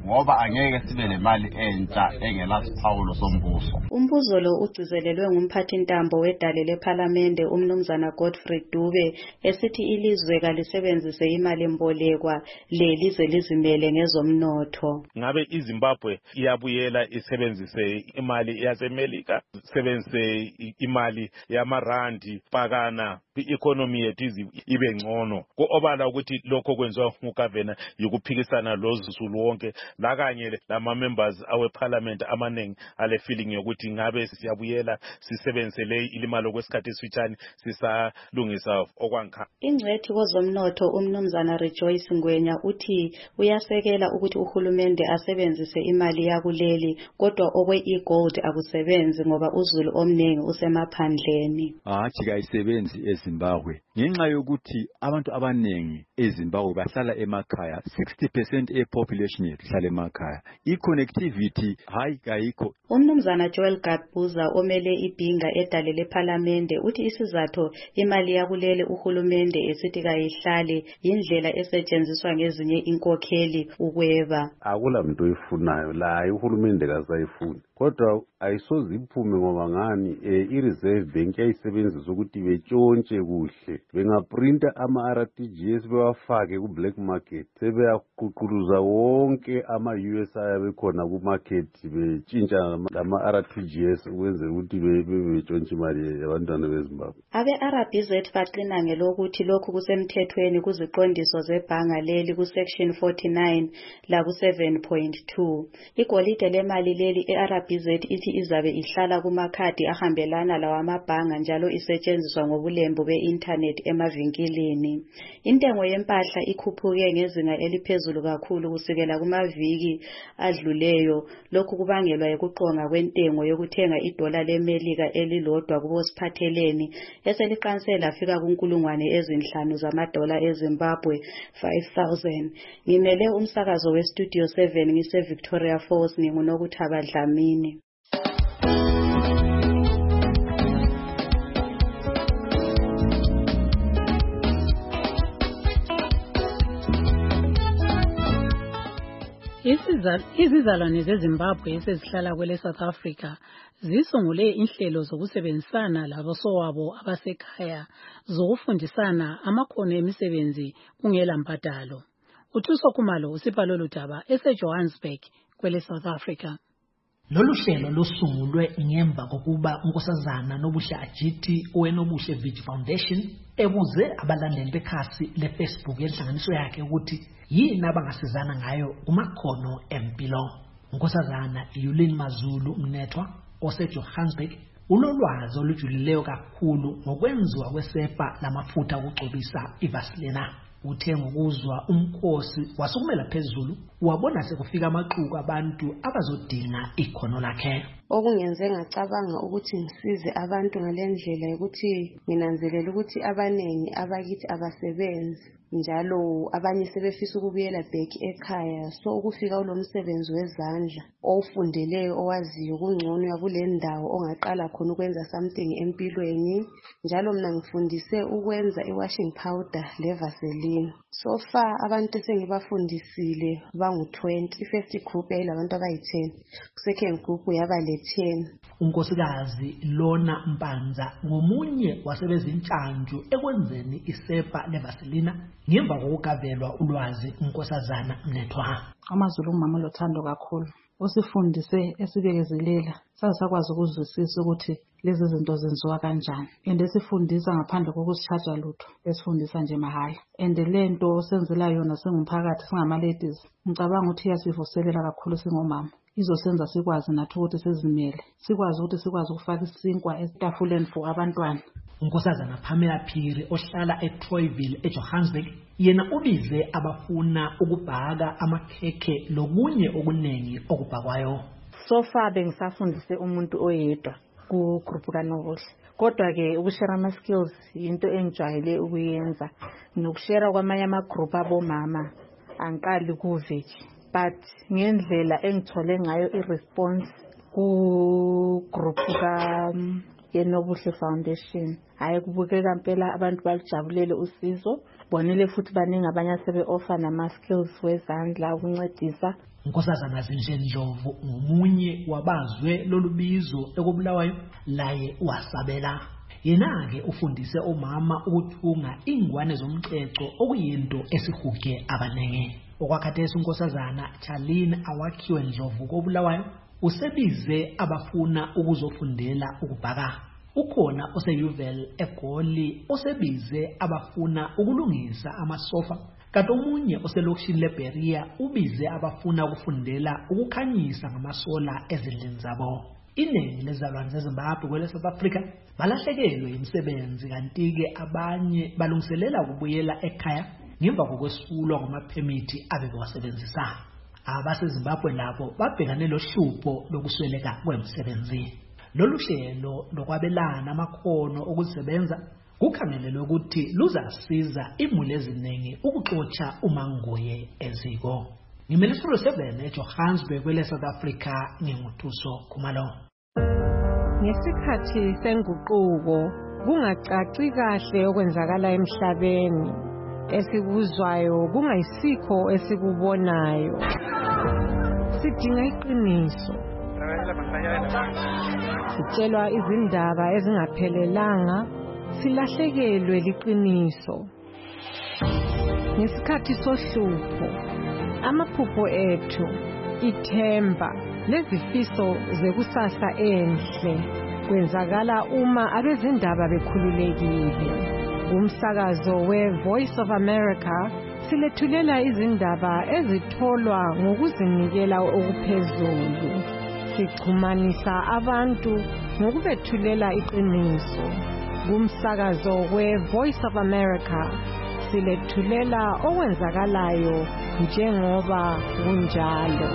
ngoba angeke sibe nemali entsha engelasiphawulo sombuso. Umbuzo lo ugcizelelwe ngumphathintambo wedale lephalamende umnumzana Godfrey Dube esithi ilizwe kalisebenzise imali mbolekwa lelize lizimele ngezomnotho. Ngabe iZimbabwe iyabuyela isebenzise imali yaseMelika, isebenzise imali yamarandi pakana i-economy yethu ibe ngcono. Obala ukuthi lokho kwenziwa ngugavana yokuphikisana lozulu wonke la kanye lama members awe parliament amaningi ale feeling yokuthi ngabe siyabuyela sisebenzise le ilimalo kwesikhathi esifitshane sisalungisa okwanka. Ingcwethi kozomnotho umnumzana Rejoice Ngwenya uthi uyasekela ukuthi uhulumende asebenzise imali yakuleli kodwa okwe e-gold akusebenzi ngoba uzulu omningi usemaphandleni. Hathi kayisebenzi eZimbabwe ngenxa yokuthi abantu abaningi eZimbabwe bahlala emakhaya, sixty percent e-population yethu ihlala emakhaya. I-connectivity hayi kayikho. Umnumzana Joel Gadbuza omele ibhinga edale lephalamende uthi isizathu imali yakuleli uhulumende esithi kayihlale indlela esetshenziswa ngezinye inkokheli ukweba. Akula muntu oyifunayo la uhulumende kasayifuni. Kodwa ayisoze iphume ngoba ngani i-reserve bank yayisebenzisa ukuthi betshontshe kuhle. Bengaprinta ama-R T G S bewafake ku-black market. Sebeyaququluza wonke ama-U S I abekhona ku-market betshintsha lama-R T G S ukwenzela ukuthi betshontshe imali yabantwana beZimbabwe. Abe-R B Z baqina ngelokuthi lokhu kusemthethweni kuziqondiso zebhanga leli ku-section forty-nine la ku-seven point two. Igolide lemali leli e-R B Z ithi izabe ihlala kumakhadi ahambelana lawamabhanga njalo isetshenziswa ngobulembu be-internet emavinkilini. Intengo yempahla ikhuphuke ngezinga eliphezulu kakhulu kusukela kumaviki adluleyo. Lokhu kubangelwa yikuqonga kwentengo yokuthenga idola leMelika elilodwa kubosiphatheleni eseliqanse lafika kunkulungwane ezinhlanu zamadola eZimbabwe five thousand. Ngimele umsakazo weStudio seven ngise Victoria Falls nginguNokuthaba Dlamini. Izizalwane zeZimbabwe esezihlala kwele South Africa zisungule inhlelo zokusebenzisana labosowabo abasekhaya zokufundisana amakhono emisebenzi kungela mbadalo. Uthuso Khumalo usipha lolu daba eseJohannesburg kwele South Africa. Lolu hlelo losungulwe ngemva kokuba unkosazana Nobuhle Ajiti owenobuhle Village Foundation ebuze abalandeli bekhasi leFacebook yenhlanganiso yakhe ukuthi yini abangasizana ngayo kumakhono empilo. Unkosazana Yulin Mazulu Mnethwa oseJohannesburg ulolwazi olujulileyo kakhulu ngokwenziwa kwesepa lamafutha okugcobisa iVaseline. Uthe ngokuzwa umkhosi wasukumela phezulu wabona sekufika amaxuku abantu abazodinga ikhono lakhe. Okungenze ngacabanga ukuthi ngisize abantu ngalendlela ukuthi nginanzelela ukuthi abanengi abakithi abasebenzi njalo abanye sebefisa ukubuyela back ekhaya, so ukufika kulomsebenzi wezandla owufundeleyo owaziyo kungcono yakule ndawo ongaqala khona ukwenza something empilweni. Njalo mina ngifundise ukwenza i-washing powder leVaseline. So far abantu esengibafundisile bangu twenty. First group yayilabantu abayi-ten, second group yaba le ten. Unkosikazi Lona Mpanza ngomunye wasebezintshantshu ekwenzeni isepa leVaseline ngemva kokugavelwa ulwazi unkosazana Mnethwa. AmaZulu umama lothando kakhulu, usifundise esibekezelela sasakwazi ukuzwisisa ukuthi lezi zinto zenziwa kanjani, and esifundisa ngaphandle kokusitshaja lutho, esifundisa nje mahhala. And lento senzela yona singumphakathi singama ladies, ngicabanga ukuthi iyasivuselela kakhulu singomama, izosenza sikwazi nathi ukuthi sizimele, sikwazi ukuthi sikwazi ukufaka isinkwa etafuleni for abantwana. Unkosazana Pamela Phiri ohlala eTroyville eJohannesburg yena ubize abafuna ukubhaka amakhekhe lokunye okunengi okubhakwayo. So far bengisafundise umuntu oyedwa ku group kaNobuhle, kodwa ke ukushare ama skills into engijwayele ukuyenza, nokushare kwamanye ama group abomama angiqali kuVeg, but ngendlela engithole ngayo iresponse ku group ka yeNobuhle Foundation. Hayi kubukeka impela abantu balijabulele usizo. Bonile futhi baningi abanye asebe-offer nama-skills wezandla ukuncedisa. Nkosazana Zinhle Ndlovu ngomunye wabazwe lolu bizo ekubulawayo laye wasabela. Yena-ke ufundise omama ukuthunga ingwane zomxexo okuyinto esihuge abaningi. Okwakhathesi unkosazana Charlene Awakhiwe Ndlovu kobulawayo usebize abafuna ukuzofundela ukubhaka. Ukhona ose-Yuvel eGoli osebize abafuna ukulungisa amasofa. Kanti omunye oselokishini leBeria ubize abafuna ukufundela ukukhanyisa ngamasola ezindlini zabo. Iningi lezalwane zeZimbabwe kwele South Africa balahlekelwe imisebenzi kanti-ke abanye balungiselela ukubuyela ekhaya ngemva kokwesulwa kwamaphemithi abebewasebenzisa. AbaseZimbabwe labo babhekane lohlupho lokusweleka kwemisebenzi. Lolu hlelo lokwabelana amakhono okusebenza kukhangelelwe ukuthi luzasiza imuli eziningi ukuxotsha umangoye eziko. Ngimelisolo seven eJohannesburg kwele South Africa nginguthuso Khumalo. Ngesikhathi senguquko kungacaci kahle okwenzakala emhlabeni, esikuzwayo kungayisikho esikubonayo. Sidinga iqiniso. Sitshelwa izindaba ezingaphelelanga, silahlekelwe liqiniso. Ngesikhathi sohlupho, amaphupho ethu, ithemba lezifiso zekusasa enhle kwenzakala uma abezindaba bekhululekile. Umsakazo we-Voice of America silethulela izindaba ezitholwa ngokuzinikela okuphezulu. Sixhumanisa abantu ngokubethulela iqiniso. Kumsakazo we-Voice of America silethulela okwenzakalayo njengoba kunjalo.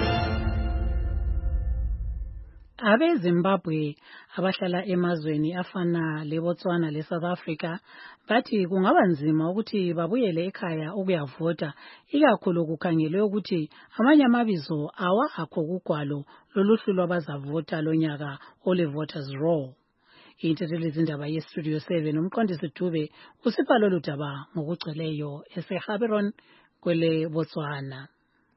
AbeZimbabwe abahlala emazweni afana leBotswana leSouth Africa bathi kungaba nzima ukuthi babuyele ekhaya ukuyavota, ikakhulu kukhangelwe ukuthi amanye amabizo awakho kugwalo loluhlu lwabazavota lonyaka ole voters roll. Intethelezi izindaba yeStudio seven umqondisi Dube usipha lolu daba ngokugcweleyo eseGaborone kwele Botswana.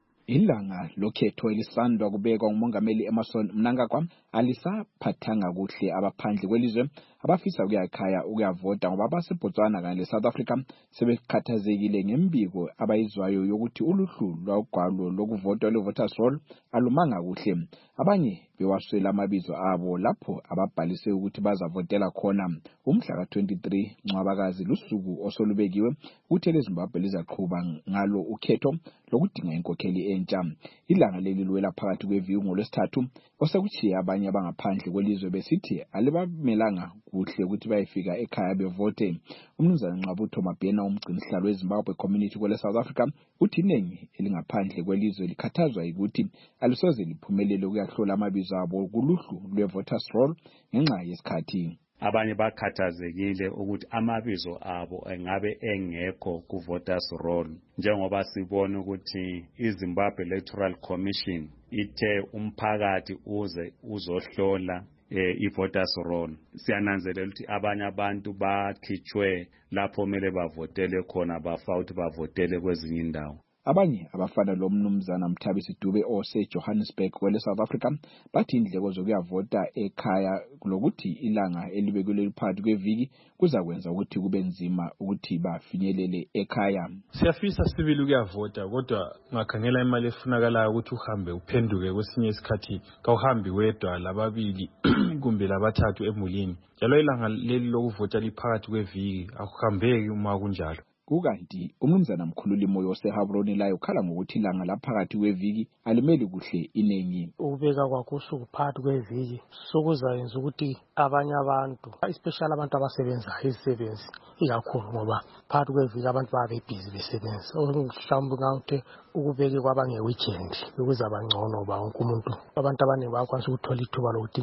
Ilanga lokhetho elisandwa kubekwa ngumongameli Emmerson Mnangagwa alisaphathanga kuhle abaphandle kwelizwe abafisa ukuya ekhaya ukuyavota ngoba baseBotswana kanye leSouth Africa sebekhathazekile ngembiko abayizwayo yokuthi uluhlu lwagwalo lokuvota levoters roll alumanga kuhle. Abanye bewaswela amabizo abo lapho ababhalise ukuthi bazavotela khona. Umhla ka twenty-three Ncwabakazi lusuku osolubekiwe ukuthi leZimbabwe lizaqhubha ngalo ukhetho lokudinga inkokheli entsha. Ilanga leli liwela phakathi kweviki ngolwesithathu osekuchiya abanye abangaphandle kwelizwe besithi alibamelanga kuhle ukuthi bayefika ekhaya bevote. Umnumzana Nqabutho Mabhena umgcinisihlalo weZimbabwe community kwele South Africa uthi iningi elingaphandle kwelizwe likhathazwa ukuthi alisoze liphumelele ukuyahlola amabizo abo kuluhlu lwevoters roll ngenxa yesikhathi. Abanye bakhathazekile ukuthi amabizo abo engabe engekho ku voters roll njengoba sibona ukuthi iZimbabwe Electoral Commission ithe umphakathi uze uzohlola eh, i-voters roll. Siyananzelela ukuthi abanye abantu bakhitshwe lapho kumele bavotele khona bafa ukuthi bavotele kwezinye indawo. Abanye abafana lo mnumzana Mthabisi Dube ose Johannesburg kwele South Africa bathi indleko zokuyavota ekhaya kulokuthi ilanga elibekelwe phakathi kweviki kuzakwenza ukuthi kube nzima ukuthi bafinyelele ekhaya. Siyafisa sibili ukuyavota kodwa ngakhangela imali efunakalayo ukuthi uhambe uphenduke kwesinye isikhathi kawuhambi wedwa lababili kumbe labathathu emulini. Njalo ilanga leli lokuvota liphakathi kweviki akuhambeki uma kunjalo. Kukanti umnumzana mkhululi moyo oseGaborone layo khala ngokuthi ilanga laphakathi kweviki alimeli kuhle inengi. Ubeka kwakho usuku phakathi kweviki sokuzayenza ukuthi abanye abantu especially abantu abasebenzayo izisebenzi ikakhulu ngoba phakathi kweviki abantu babe busy besebenza. Mhlawumbe ngawuthi ukubeke kwabange weekend ukuze abangcono ba wonke umuntu. Abantu abaningi bakwanisa ukuthola ithuba lokuthi njani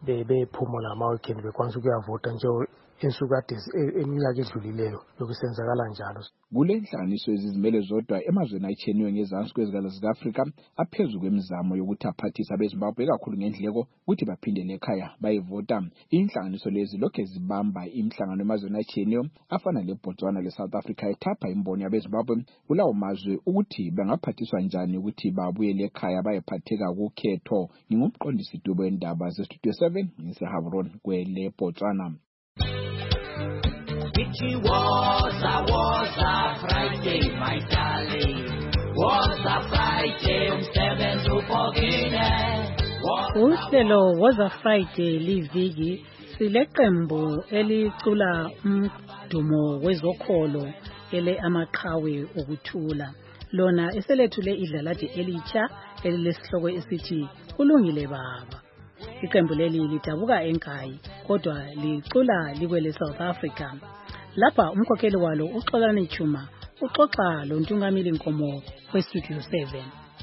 bephumula ama-weekend bekwanisa ukuyavota nje insuku kade eminyaka edlulileyo yokusenzakala njalo. Kule nhlanganiso ezizimele zodwa emazweni ayitsheniwe ngezansi kwezigaba zika-Afrika aphezu kwemizamo yokuthi aphathise abeZimbabwe kakhulu ngendleko ukuthi baphindele ekhaya bayevota. Inhlanganiso lezi lokhu zibamba imihlangano emazweni ayitsheniwe afana leBotswana le-South Africa ethapha imbono yabeZimbabwe kulawo mazwe ukuthi bangaphathiswa njani ukuthi babuyele ekhaya bayephatheka kukhetho. Ngingumqondisi Dubo wendaba ze-Studio seven ngiseHavroni kwele Botswana. It was a, was a Friday, my darling. Was a Friday, umsebenzi upokile. Uhlelo was a Friday liviki sileqembu elicula umdumo wezokholo ele amaqhawe okuthula. Lona eselethule idlalathi elitsha elilesihloko esithi kulungile baba. Iqembu leli lidabuka enkayi kodwa licula likwele South Africa. Lapha umkhokheli walo uXolani Chuma uxoxa lo Ntungamili Nkomo weStudio seven.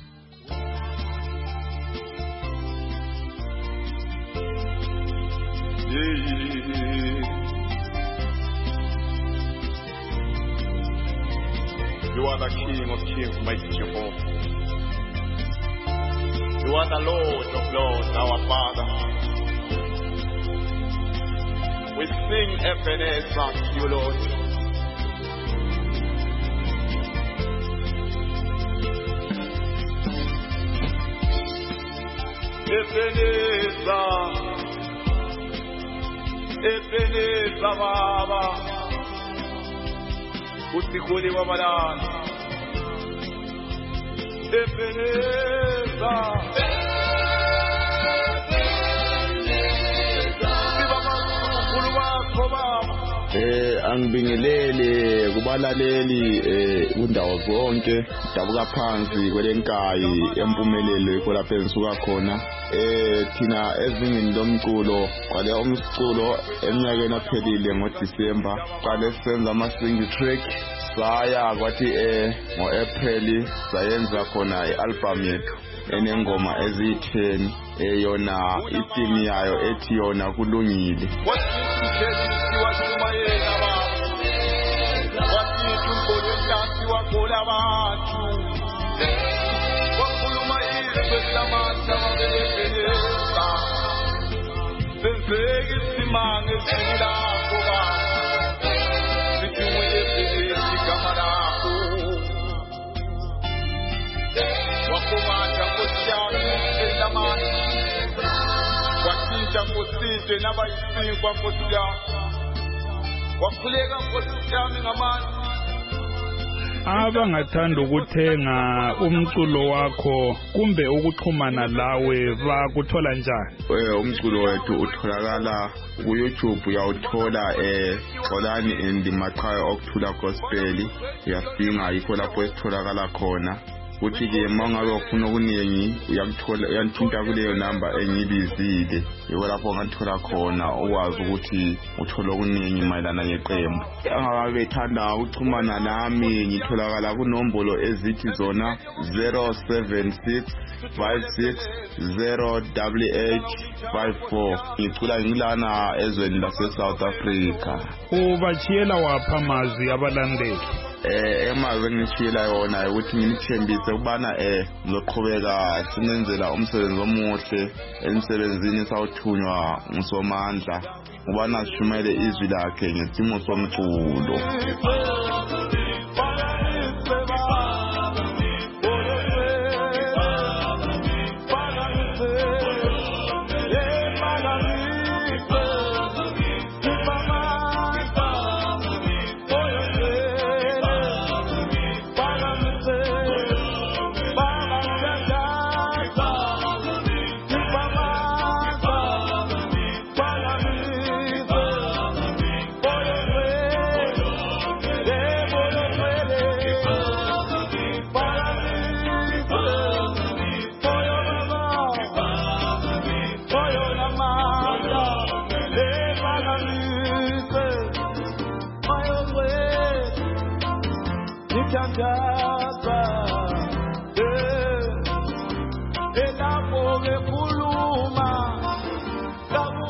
You are the King of Kings, mighty Jehovah. You are the Lord of Lords, our Father. We sing Ebenezer to you, Lord. Ebenezer, Ebenezer, Baba. Usikuli wa malala. Ebenezer. Eh angibingelele kubalaleli eh kundawo zonke dabuka phansi kwelenkayi empumelelo ikho lapha ensuka khona eh thina ezingini lomculo kwale umculo eminyakeni aphelile ngoDisemba qale senza ama single track saya kwathi eh ngoApril sayenza khona ialbum yethu enengoma eziyi-ten eyona itheme yayo ethi yona kulungile. Ngosizwe nabayisinkwa Nkosi yami wakhuleka Nkosi yami ngamandla abangathanda ukuthenga umculo wakho kumbe ukuxhumana lawe bakuthola njani? Eh umculo wethu utholakala ku YouTube, uyawuthola eh Xolani and Maqhawe okuthula gospel, uyasinga yikho lapho esitholakala khona. Uthi ke mangabe ufuna okuningi uyakuthola uyanthinta kuleyo number engibizile yiko lapho ngathola khona ukwazi ukuthi uthola okuningi mayelana neqembu. Angabe bethanda ukuxhumana nami ngitholakala kunombolo ezithi zona zero seven six five six zero eight eight five four. Ngicula ngilana ezweni lase South Africa. Ubachiyela wapha amazwi abalandeli? Eh emazwe ngishila yona ukuthi ngimthembise ukubana eh ngizoqhubeka sinenzela umsebenzi omuhle emsebenzini sawuthunywa ngusomandla ubana sishumele izwi lakhe ngesimo somculo. Ela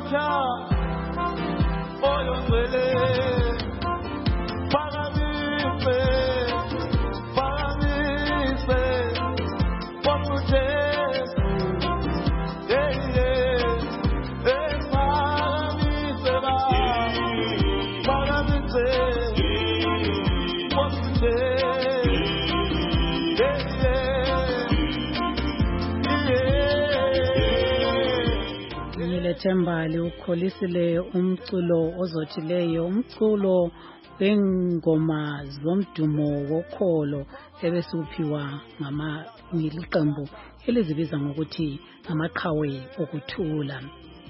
Thembali ukholisile umculo ozothileyo, umculo wengoma zomdumo wokholo ebesuphiwa ngama ngiliqembu elizibiza ngokuthi amaqhawe okuthula.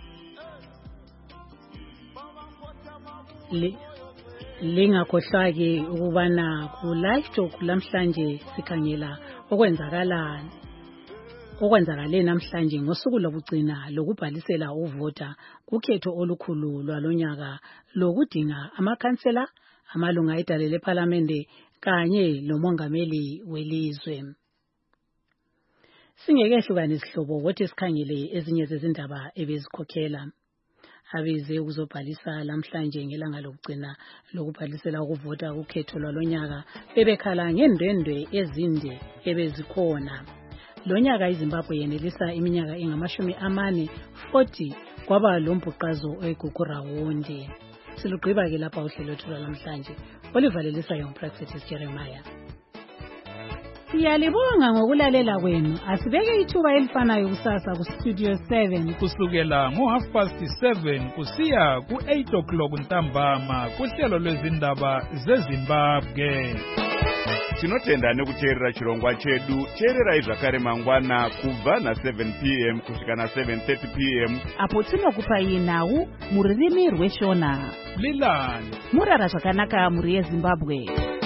Lingakhohlwa-ke ukubana ku live talk lamhlanje sikhangela okwenzakala okwenzakale namhlanje ngosuku lokugcina lokubhalisela uvota kukhetho olukhulu lwalonyaka lokudinga amakhansela, amalunga edale lePhalamende kanye lomongameli welizwe. Singekehlukana isihlobo wothi sikhangele ezinye zezindaba ebezikhokhela. Abize ukuzobhalisa lamhlanje ngelanga lokugcina lokubhalisela ukuvota kukhetho lwalonyaka bebekhala ngendwendwe ezinde ebezikhona. Lonyaka iZimbabwe yenelisa iminyaka engamashumi amane forty kwaba lombhuqazo eGugurawundi. Silugqiba ke lapha uhlelo lwethu namhlanje olivalelisa yompractice Jeremiah. Siyalibonga ngokulalela kwenu. Asibeke ithuba elifanayo kusasa ku Studio seven kusukela ngo half past seven kusiya ku eight o'clock ntambama kuhlelo lwezindaba zeZimbabwe. Tinotenda nekuteerera chirongwa chedu. Teererai zvakare mangwana kubva na seven p m kusvika na seven thirty p m apo tinokupai nhau muririmi rweshona. Lilani murara zvakanaka muri yeZimbabwe.